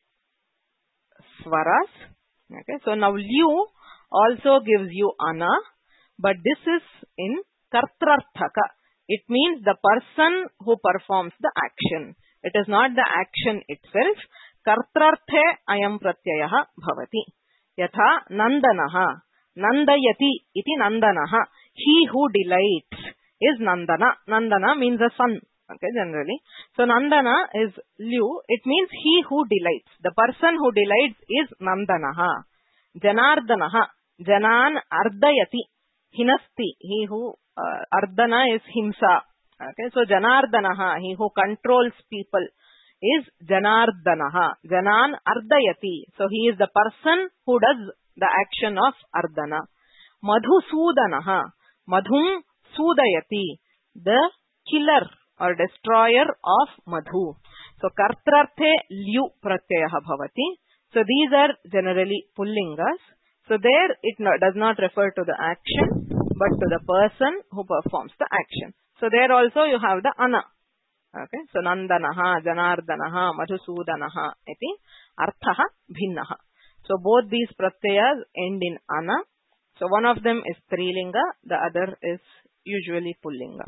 swaras. Okay. So now lyu also gives you ana, but this is in kartrarthaka. It means the person who performs the action. It is not the action itself. Kartrarthe ayam pratyayaha bhavati. Yatha nandanaha. Nandayati iti nandanaha. He who delights is nandana. Nandana means a son. Okay, generally. So nandana is lyu. It means he who delights. The person who delights is nandanaha. Janardanaha. Janan ardayati. Hinasti. He who uh, ardana is himsa. Okay, so janardanaha. He who controls people is janardanaha. Janan ardayati. So he is the person who does the action of ardana. Madhusudanaha. Madhum sudayati. The killer or destroyer of madhu. So kartrarthe lyu pratyayaha bhavati. So these are generally pullingas. So there it no, does not refer to the action but to the person who performs the action. So there also you have the ana. Okay. So nandanaha, janardanaha, madhusudanaha iti arthaha bhinnaha. So both these pratyayas end in ana. So one of them is strilinga, the other is usually pullinga.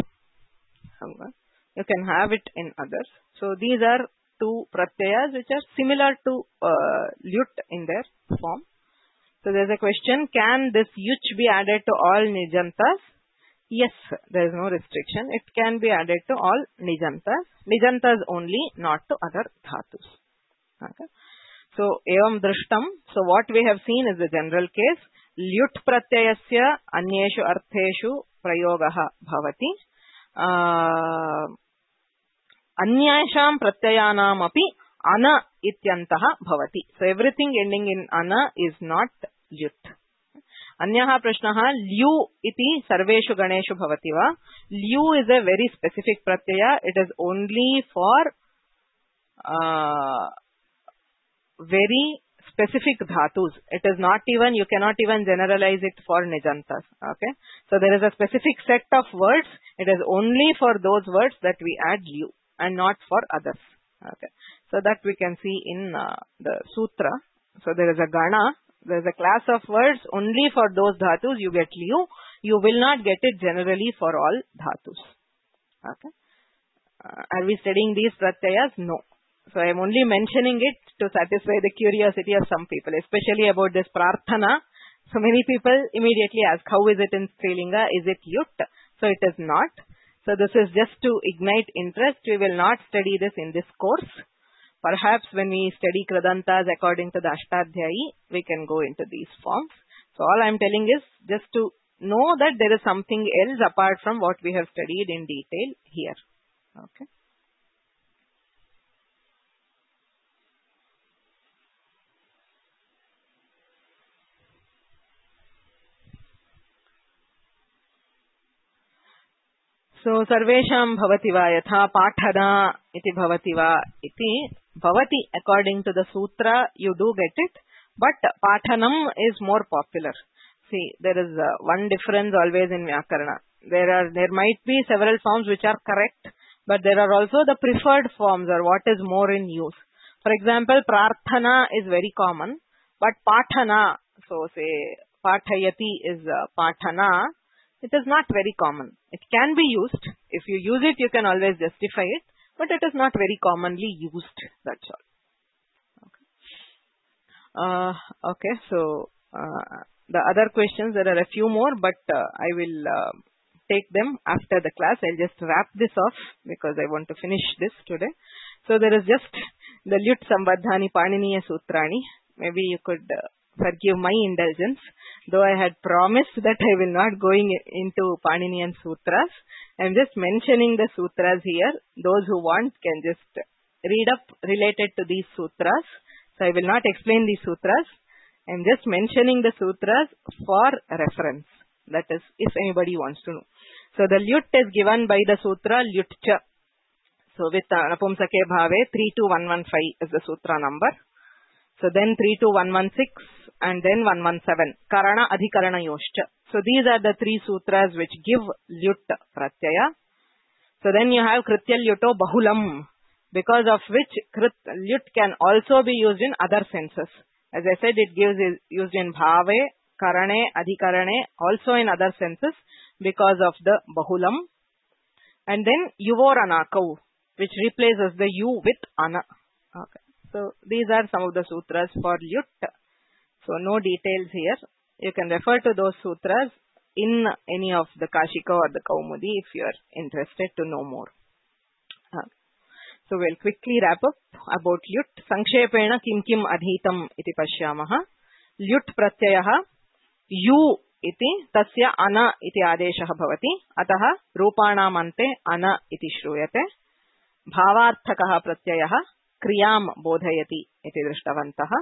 You can have it in others. So these are two pratyayas which are similar to uh, lyut in their form. So there is a question, can this yuch be added to all nijantas? Yes, there is no restriction. It can be added to all nijantas. Nijantas only, not to other dhatus. Okay. So, evam drishtam. So what we have seen is the general case. Lyut pratyayasya anyeshu artheshu prayogaha bhavati. Uh, Anyasham pratyayanam api ana ityantaha bhavati. So everything ending in ana is not lyut. Anyaha prashnaha lyu iti sarveshu ganeshu bhavati va. Lyu is a very specific pratyaya. It is only for uh, very specific dhatus. It is not even, you cannot even generalize it for nijantas. Okay. So there is a specific set of words. It is only for those words that we add lyu and not for others. Okay. So that we can see in uh, the sutra. So there is a gana. There is a class of words only for those dhatus you get lyu. You will not get it generally for all dhatus. Okay. Uh, are we studying these pratyayas? No. So I am only mentioning it to satisfy the curiosity of some people, especially about this prarthana. So many people immediately ask, how is it in Strilinga? Is it lyut? So it is not. So this is just to ignite interest. We will not study this in this course. Perhaps when we study Kradantas according to the Ashtadhyayi, we can go into these forms. So all I am telling is just to know that there is something else apart from what we have studied in detail here. Okay. So sarvesham bhavati va yatha pathana iti bhavati va iti bhavati according to the sutra you do get it, but pathanam is more popular. See, there is uh, one difference always in Vyakarana. There are there might be several forms which are correct, but there are also the preferred forms or what is more in use. For example, prarthana is very common, but pathana, so say pathayati is uh, pathana. It is not very common. It can be used. If you use it, you can always justify it, but it is not very commonly used. That's all. Okay. Uh, okay. So uh, the other questions, there are a few more, but uh, I will uh, take them after the class. I'll just wrap this off because I want to finish this today. So there is just the Lyut Sambadhani Paniniya Sutrani. Maybe you could uh, forgive my indulgence. Though I had promised that I will not going into Paninian Sutras, I am just mentioning the sutras here. Those who want can just read up related to these sutras. So I will not explain these sutras. I am just mentioning the sutras for reference. That is, if anybody wants to know. So the Lyut is given by the sutra Lyutcha. So with uh, Napumsake Bhave, three two one one five is the sutra number. So then three two one one six and then one one seven. Karana Adhikarana Yoshcha. So these are the three sutras which give Lyut Pratyaya. So then you have Kritya Lyuto Bahulam, because of which Krit, Lyut can also be used in other senses. As I said, it gives is used in Bhave, Karane, Adhikarane, also in other senses because of the Bahulam. And then Yuvoranakau, which replaces the U with Ana. Okay. So these are some of the sutras for Lyut. So no details here. You can refer to those sutras in any of the Kashika or the Kaumudi if you are interested to know more. Okay. So we'll quickly wrap up about Lyut. Sankshepena kim kim adhitam iti pashyamaha. Lyut pratyayaha yu iti tasya ana iti adeshaha bhavati. Ataha rupanamante ana iti shruyate. Bhavarthakaha pratyayaha kriyam bodhayati iti drishtavantaha.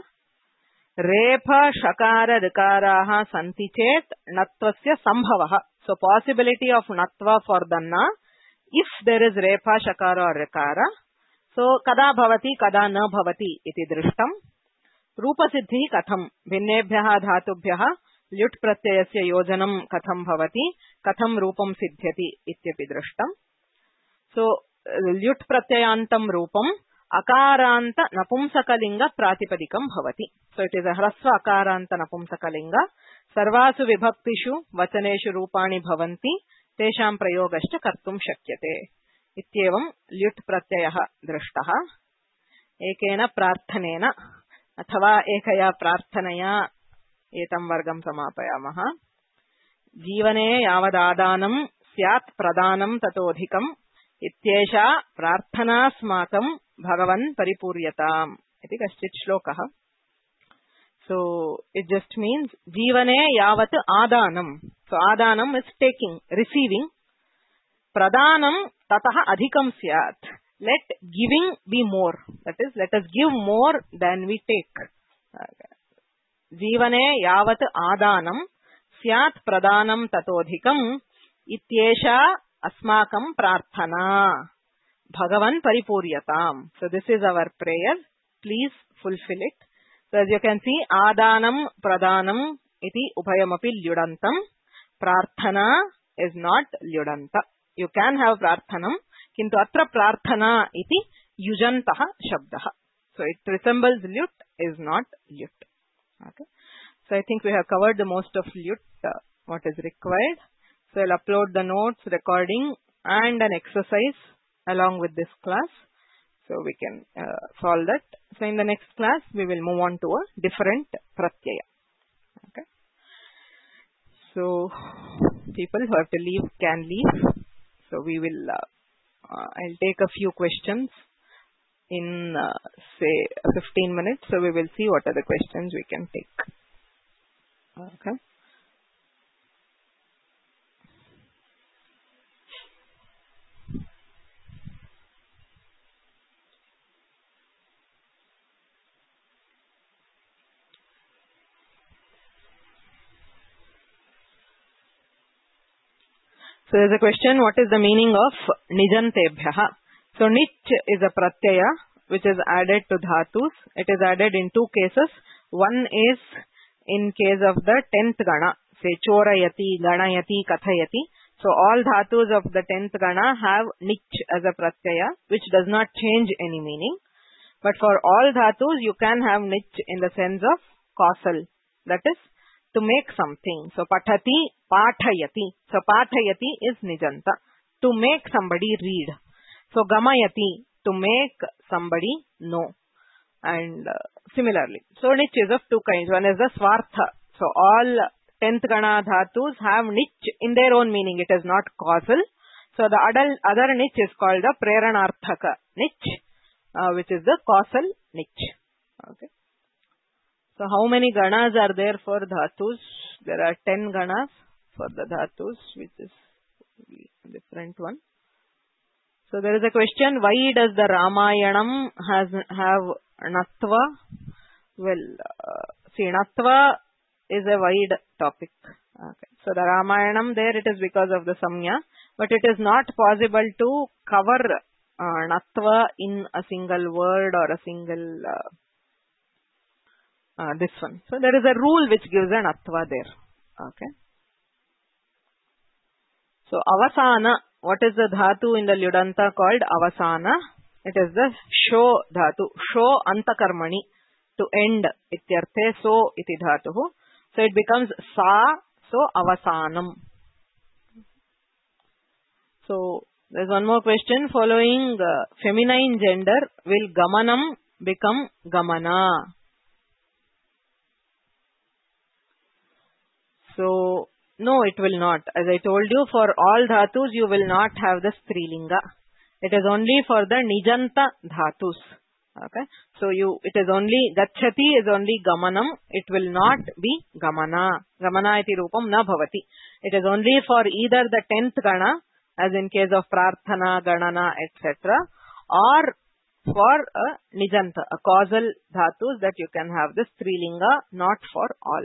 Repha shakara rikaraha santi chet natvasya sambhavaha. So possibility of natva for the na if there is repha shakara or rikara. So kada bhavati kada na bhavati iti drishtam. Rupa siddhi katham bhinnebhyaha dhatubhyaha lyut pratyayasya yojanam katham bhavati katham rupam siddhyati ityapi drishtam. So lyut pratyayantam rupam akaranta napumsakalinga pratipadikam bhavati. So it is a hrasva akaranta napumsakalinga. Sarvasu vibhaktishu vachaneshu rupani bhavanti tesham prayogascha kartum shakyate. Ityevam lyut pratyayaha drishtaha. Ekena prarthanena अथवा एकया प्रार्थनया एतं वर्गं समापयामः. जीवने यावदादानं स्यात् प्रदानं ततोऽधिकम् इत्येषा प्रार्थनास्माकं भगवन् परिपूर्यताम् इति कश्चित् श्लोकः. So it just means जीवने यावत् आदानं. So आदानं is taking, receiving. प्रदानं ततः अधिकं स्यात्. Let giving be more. That is, let us give more than we take. Jivane yavat adanam syat pradanam tatodhikam ityesha asmakam prarthana. Bhagavan paripuryatam. So this is our prayer. Please fulfill it. So as you can see, adanam pradanam iti ubhayamapi lyudantam. Prarthana is not lyudanta. You can have prarthanam. Kintu atra prarthana iti yujantaha shabdaha. So it resembles lyut, is not lyut. Okay. So I think we have covered the most of lyut, uh, what is required. So I'll upload the notes, recording and an exercise along with this class. So we can uh, solve that. So in the next class, we will move on to a different pratyaya. Okay. So people who have to leave can leave. So we will... Uh, Uh, I'll take a few questions in uh, say fifteen minutes. So we will see what are the questions we can take. Okay. So there is a question, what is the meaning of nijantebhyaha? So nich is a pratyaya which is added to dhatus. It is added in two cases. One is in case of the tenth gana, say chorayati, ganayati, kathayati. So all dhatus of the tenth gana have nich as a pratyaya which does not change any meaning. But for all dhatus you can have nich in the sense of causal. That is to make something. So pathati, pathayati. So pathayati is nijanta. To make somebody read. So gamayati, to make somebody know. And uh, similarly. So nich is of two kinds. One is the swartha. So all tenth gana dhatus have nich in their own meaning. It is not causal. So the other, other nich is called the preranarthaka nich, uh, which is the causal nich. Okay. So So how many ganas are there for dhatus? There are ten ganas for the dhatus, which is a different one. So there is a question, why does the Ramayanam has have Natva? Well, uh, see, Natva is a wide topic. Okay. So the Ramayanam there, it is because of the Samya, but it is not possible to cover uh, Natva in a single word or a single uh, uh, this one. So there is a rule which gives a Natva there. Okay. So Avasana, what is the dhatu in the Lyudanta called Avasana? It is the Sho dhatu. Sho antakarmani, to end. Ityarthe so iti dhatuhu. So it becomes Sa, so Avasanam. So there is one more question. Following uh, feminine gender, will Gamanam become Gamana? So no, it will not. As I told you, for all dhatus, you will not have the Strilinga. It is only for the Nijanta dhatus. Okay. So you, it is only, Gachati is only Gamanam. It will not be Gamana. Gamana iti rupam na bhavati. It is only for either the tenth Gana, as in case of Prarthana, Ganana, et cetera, or for a Nijanta, a causal dhatus that you can have the Strilinga, not for all.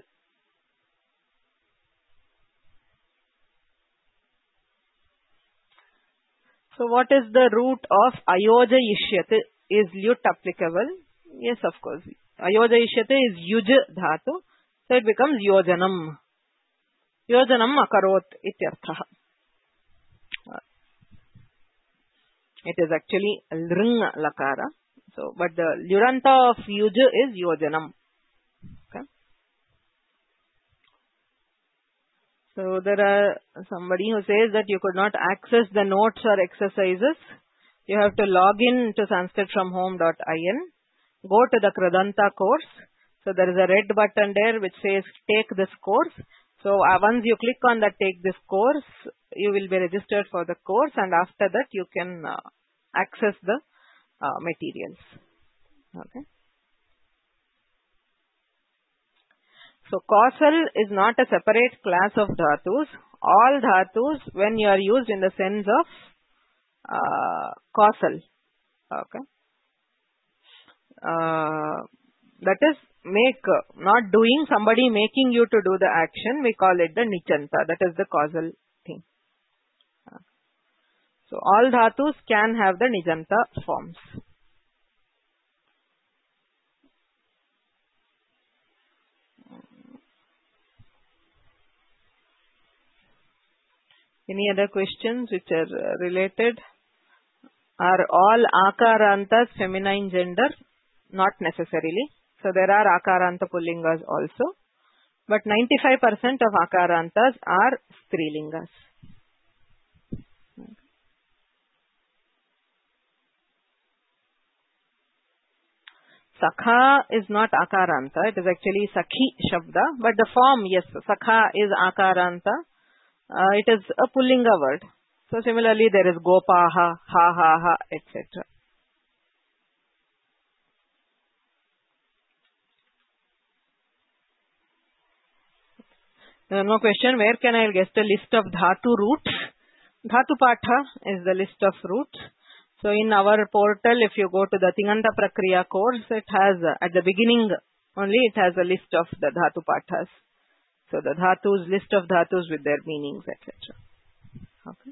So what is the root of Ayoja Yishyate? Is Lut applicable? Yes, of course. Ayoja Yishyate is Yuj dhatu. So it becomes Yojanam. Yojanam akarot ityartha. It is actually Lring Lakara. So, but the Lyudanta of Yuj is Yojanam. Okay. So there are somebody who says that you could not access the notes or exercises. You have to log in to sanskrit from home dot I N. Go to the Kridanta course. So there is a red button there which says take this course. So uh, once you click on that take this course, you will be registered for the course, and after that you can uh, access the uh, materials. Okay. So, causal is not a separate class of dhatus. All dhatus, when you are used in the sense of uh, causal, okay, uh, that is make, not doing, somebody making you to do the action, we call it the nichanta. That is the causal thing. So, all dhatus can have the nijanta forms. Any other questions which are related? Are all akarantas feminine gender? Not necessarily. So there are akaranta pullingas also. But ninety-five percent of akarantas are strilingas. Sakha is not akaranta. It is actually sakhi shabda. But the form, yes, sakha is akaranta. Uh, it is a pullinga word. So similarly, there is gopaha, ha ha ha, et cetera. One more question. Where can I get a list of dhatu roots? Dhatu patha is the list of roots. So in our portal, if you go to the Tinganta Prakriya course, it has uh, at the beginning only it has a list of the dhatu pathas. So the dhatus, list of dhatus with their meanings, et cetera. Okay.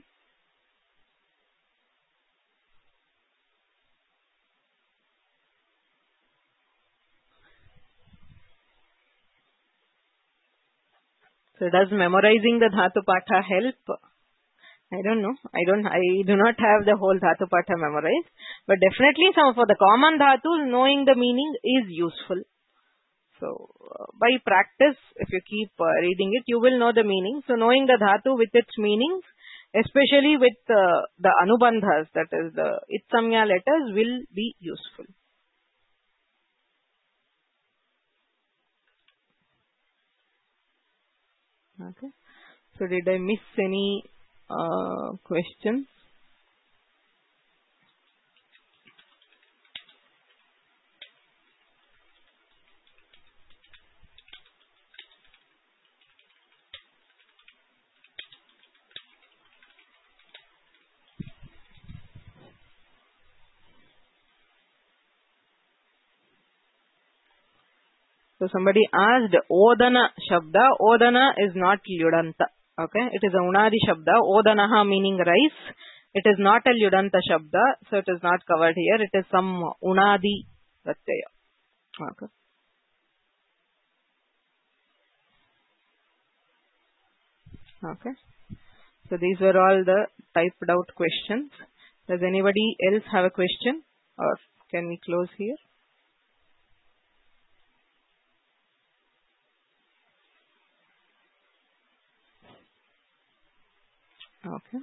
So does memorizing the dhatu patha help? I don't know. I don't. I do not have the whole dhatu patha memorized, but definitely some for the common dhatus, knowing the meaning is useful. So, uh, by practice, if you keep uh, reading it, you will know the meaning. So, knowing the dhatu with its meanings, especially with uh, the anubandhas, that is the itsamya letters, will be useful. Okay. So, did I miss any uh, questions? So somebody asked Odana Shabda. Odana is not Lyudanta. Okay, it is a Unadi Shabda. Odanaha meaning rice. It is not a Lyudanta Shabda, so it is not covered here. It is some Unadi Pratyaya. Okay. Okay. So these were all the typed out questions. Does anybody else have a question, or can we close here? Okay.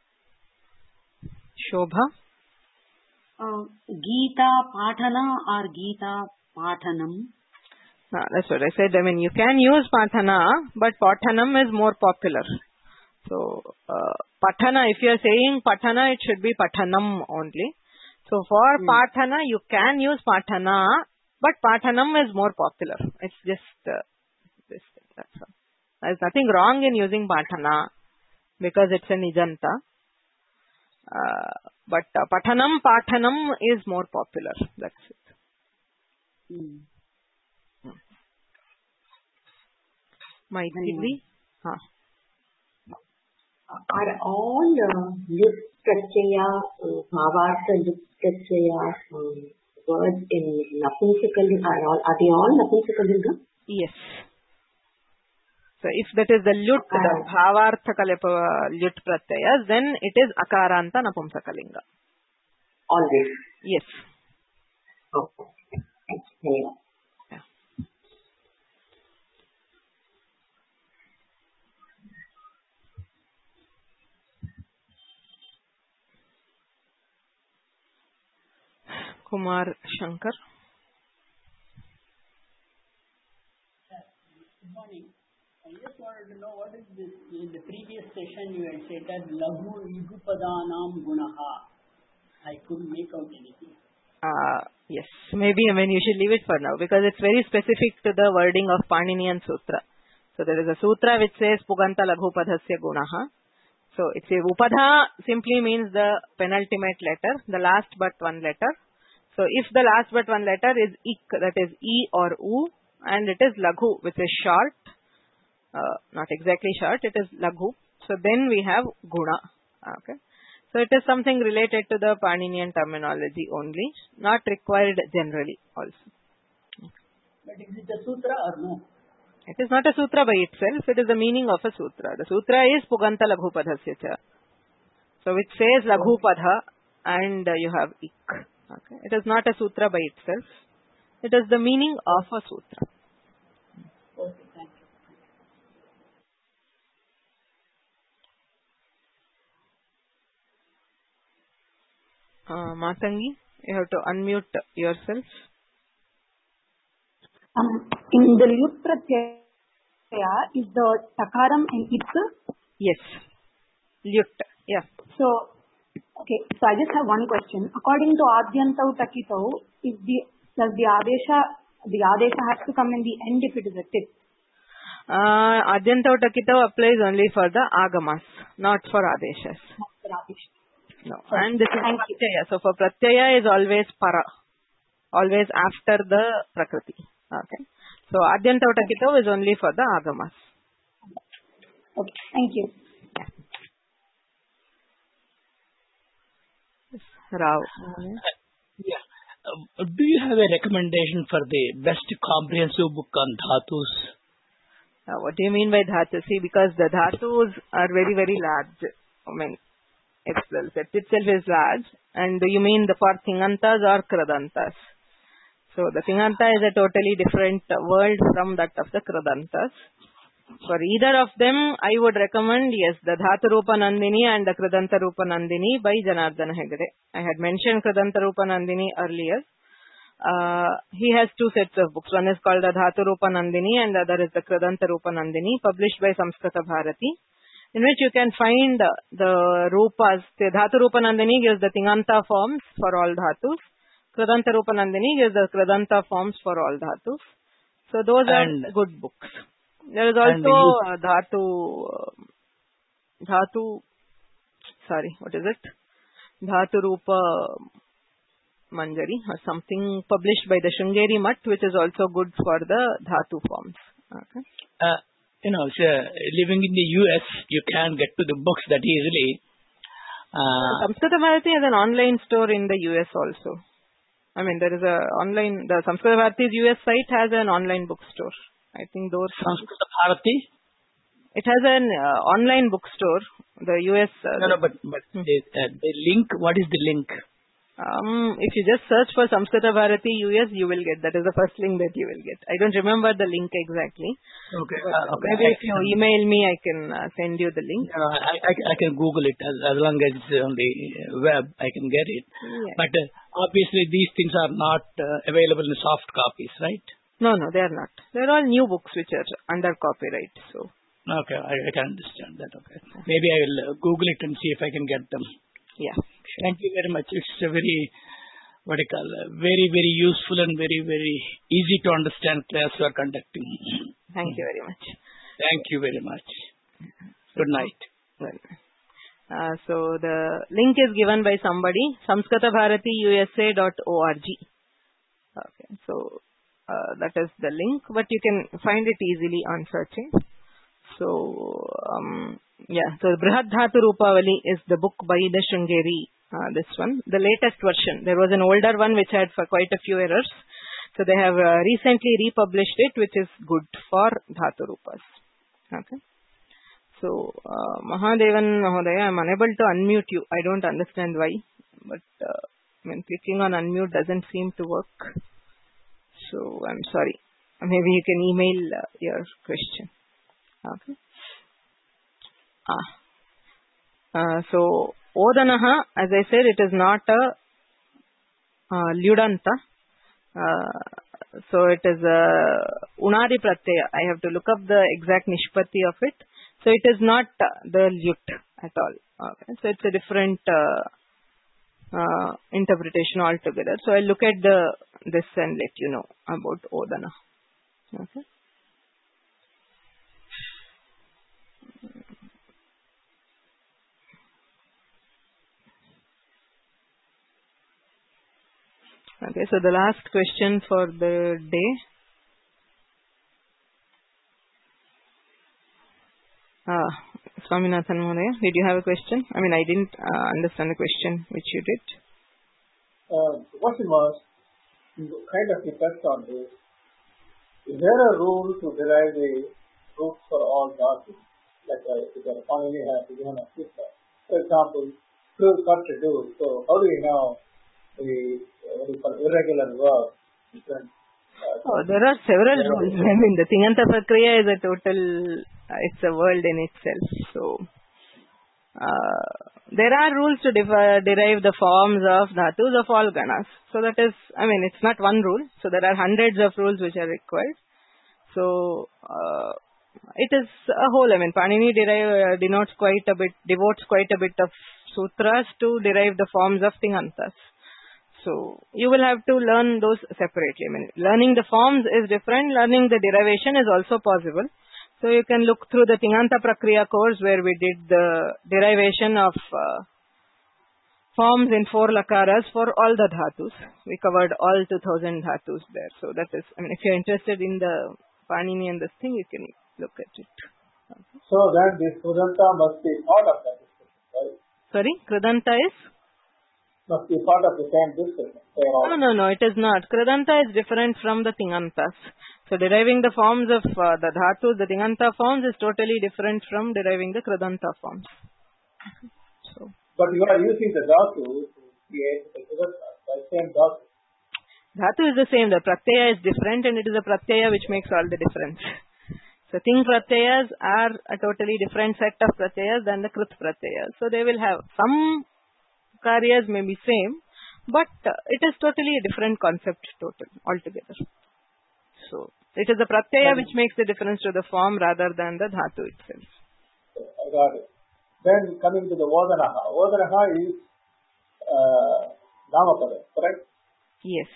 Shobha? Uh, Gita Pathana or Gita Pathanam? Ah, that's what I said. I mean, you can use Pathana, but Pathanam is more popular. So, uh, Pathana, if you are saying Pathana, it should be Pathanam only. So, for hmm. Pathana, you can use Pathana, but Pathanam is more popular. It's just uh, this thing. That's all. There's nothing wrong in using Pathana because it's a Nijanta. Uh, but uh, Pathanam, Pathanam is more popular. That's it. Hmm. Maithili? Huh. Are all uh, Lut Pratyaya, uh, Bhavartha Lut Pratyaya um, words in Napunsakalinga? Are, all, are they all Napunsakalinga? Yes. So if that is the Lut, uh, the Bhavartha Kalepa Lut Pratyaya, then it is Akaranta Napumsakalinga. Always? Yes. Okay. Thank you. Kumar Shankar. Good morning. I just wanted to know what is this. In the previous session you had said that Laghu Yugupadanam Gunaha. I couldn't make out anything. Uh, yes, maybe I mean you should leave it for now because it's very specific to the wording of Paninian Sutra. So there is a sutra which says Puganta Laghupadhasya Gunaha. So it's a Upadha simply means the penultimate letter, the last but one letter. So if the last but one letter is ik, that is e or u, and it is laghu, which is short, uh, not exactly short, it is laghu. So then we have guna. Okay. So it is something related to the Paninian terminology only, not required generally also. Okay. But is it a sutra or no? It is not a sutra by itself, it is the meaning of a sutra. The sutra is Puganta Laghupadhasya cha. So which says Laghupadha and uh, you have ik. Okay. It is not a sutra by itself. It is the meaning of a sutra. Okay, thank you. Uh, Matangi, you have to unmute yourself. Um, in the Lut Pratyaya, is the Takaram in it? Yes. Lut, yeah. So, okay, so I just have one question. According to Adyantau Takitau, is the does the Adesha the Adesha has to come in the end if it is a tip? Uh, Adyantau Takitau applies only for the Agamas, not for Adeshas. Not for Adesha. No. So, and this is Pratyaya. So for Pratyaya is always para. Always after the Prakriti. Okay. So Adyantau Takitau is only for the Agamas. Okay, thank you. Rao. Yeah. Uh, do you have a recommendation for the best comprehensive book on dhatus? Uh, what do you mean by dhatus? See, because the dhatus are very, very large. I mean, it's, the set itself is large. And do you mean the for Tingantas or Kradantas? So the Tinganta is a totally different world from that of the Kradantas. For either of them, I would recommend, yes, the Dhatu Rupa Nandini and the Kridanta Rupa Nandini by Janardana Hegde. I had mentioned Kridanta Rupa Nandini earlier. Uh, he has two sets of books. One is called the Dhatu Rupa Nandini and the other is the Kridanta Rupa Nandini, published by Samskrita Bharati, in which you can find the Rupas. The Dhatu Rupa Nandini gives the Tinganta forms for all Dhatus. Kridanta Rupa Nandini gives the Kridanta forms for all Dhatus. So those and are good books. There is also uh, Dhatu, uh, Dhatu, sorry, what is it? Dhatu Rupa, Manjari or something published by the Sringeri Mutt, which is also good for the dhatu forms. Okay. Uh, you know, so living in the U S, you can get to the books that easily. Uh, Samskrita Bharati has an online store in the U S also. I mean, there is a online, the Samskrita Bharati's U S site has an online bookstore. I think those... Samskrita Bharati? It has an uh, online bookstore. The U S... Uh, no, no, but, but hmm. the, uh, the link, what is the link? Um, if you just search for Samskrita Bharati U S, you will get. That is the first link that you will get. I don't remember the link exactly. Okay. Uh, okay. Maybe I, if you email me, I can uh, send you the link. Uh, I, I, I can Google it as, as long as it's on the web. I can get it. Yeah. But uh, obviously, these things are not uh, available in soft copies, right? No, no, they are not. They are all new books which are under copyright. So. Okay, I, I can understand that. Okay. Maybe I will uh, Google it and see if I can get them. Yeah. Thank you very much. It's a very, what do you call, uh, very, very useful and very, very easy to understand class you are conducting. Thank you very much. Thank you very much. Good night. Well, uh, so the link is given by somebody, samskrita bharati u s a dot org. Okay, so uh, that is the link, but you can find it easily on searching. So, um, yeah, so Brihad Dhatu Rupavali is the book by the Sringeri, uh, this one. The latest version. There was an older one which had for quite a few errors. So they have uh, recently republished it, which is good for Dhatu Rupas. Okay. So, uh, Mahadevan Mahodaya, I'm unable to unmute you. I don't understand why. But uh, when clicking on unmute doesn't seem to work. So, I'm sorry. Maybe you can email uh, your question. Okay. Ah. Uh, so, Odanaha, as I said, it is not a uh, Lyudanta. Uh, so, it is a Unadi Pratyaya. I have to look up the exact Nishpati of it. So, it is not uh, the Lyut at all. Okay. So, it's a different uh, uh, interpretation altogether. So, I'll look at the this and let you know about Odana. Okay. Okay, so the last question for the day. Ah, Swaminathan Mahodaya, did you have a question? I mean, I didn't uh, understand the question which you did. Uh, what you must kind of touched on this. Is there a rule to derive the roots for all dhatu? Like uh, if you are a Panini has to given a system. For example, do, cut to do. So how do you know the what do you call irregular verb? Different, uh, oh, there are several rules. I mean, the Tinganta Prakriya is a total, uh, it's a world in itself. So, uh, there are rules to dif- derive the forms of dhatus of all ganas. So that is, I mean, it's not one rule. So there are hundreds of rules which are required. So, uh, it is a whole, I mean, Panini derive, uh, denotes quite a bit, devotes quite a bit of sutras to derive the forms of Tingantas. So, you will have to learn those separately. I mean, learning the forms is different, learning the derivation is also possible. So, you can look through the Tinganta Prakriya course where we did the derivation of uh, forms in four lakaras for all the dhatus. We covered all two thousand dhatus there. So, that is, I mean, if you're interested in the Panini and this thing, you can look at it. Okay. So, then this Krudanta must be part of that discussion, right? Sorry, Krudanta is? Must be part of the same discussion. No, no, no, it is not. Krudanta is different from the Tingantas. So deriving the forms of uh, the dhatus, the Tinganta forms is totally different from deriving the Krudanta forms. So. But you are using the dhatu to create the Krudanta, the same dhatu. Dhatu is the same. The Pratyaya is different and it is the Pratyaya which makes all the difference. So Ting Pratyayas are a totally different set of Pratyayas than the Krut Pratyayas. So they will have some karyas may be same, but uh, it is totally a different concept total altogether. So it is the pratyaya which makes the difference to the form rather than the dhatu itself. I got it. Then coming to the Vodanaha. Vodanaha is uh, Namapada, correct? Yes.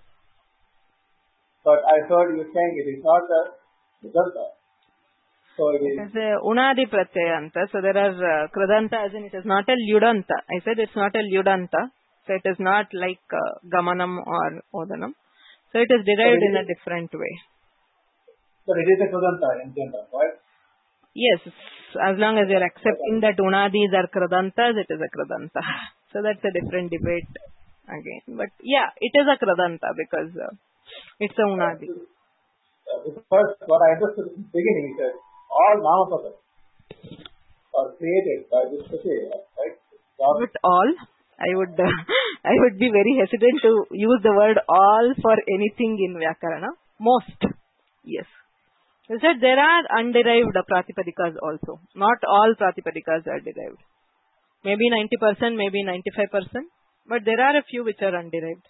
But I heard you saying it is not a Krudanta. So it is. It is a Unadi Pratyayanta. So there are uh, Krudanta as in it is not a Lyudanta. I said it's not a Lyudanta. So it is not like uh, gamanam or odanam. So it is derived in a different way. But it is a kradanta in general, right? Yes, as long as you are accepting that unadis are kradantas, it is a kradanta. So that's a different debate again. But yeah, it is a kradanta because uh, it's a unadi. Uh, first, what I understood in the beginning is that all namapada are created by this Pratyaya, right? But all, I would uh, I would be very hesitant to use the word all for anything in Vyakarana. Most, yes. I said there are underived Pratipadikas also. Not all Pratipadikas are derived. Maybe ninety percent, maybe ninety-five percent. But there are a few which are underived.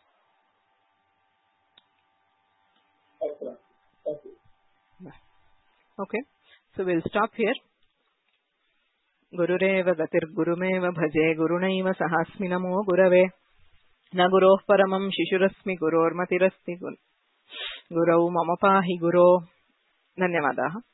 Excellent. Thank you. Okay. So we'll stop here. Gurureva gatir gurumeva bhaje gurunaiva sahasmi namo gurave. Na guroh paramam shishurasmi guror matirasti gun. Gurau mama pahi guro. धन्यवादाः.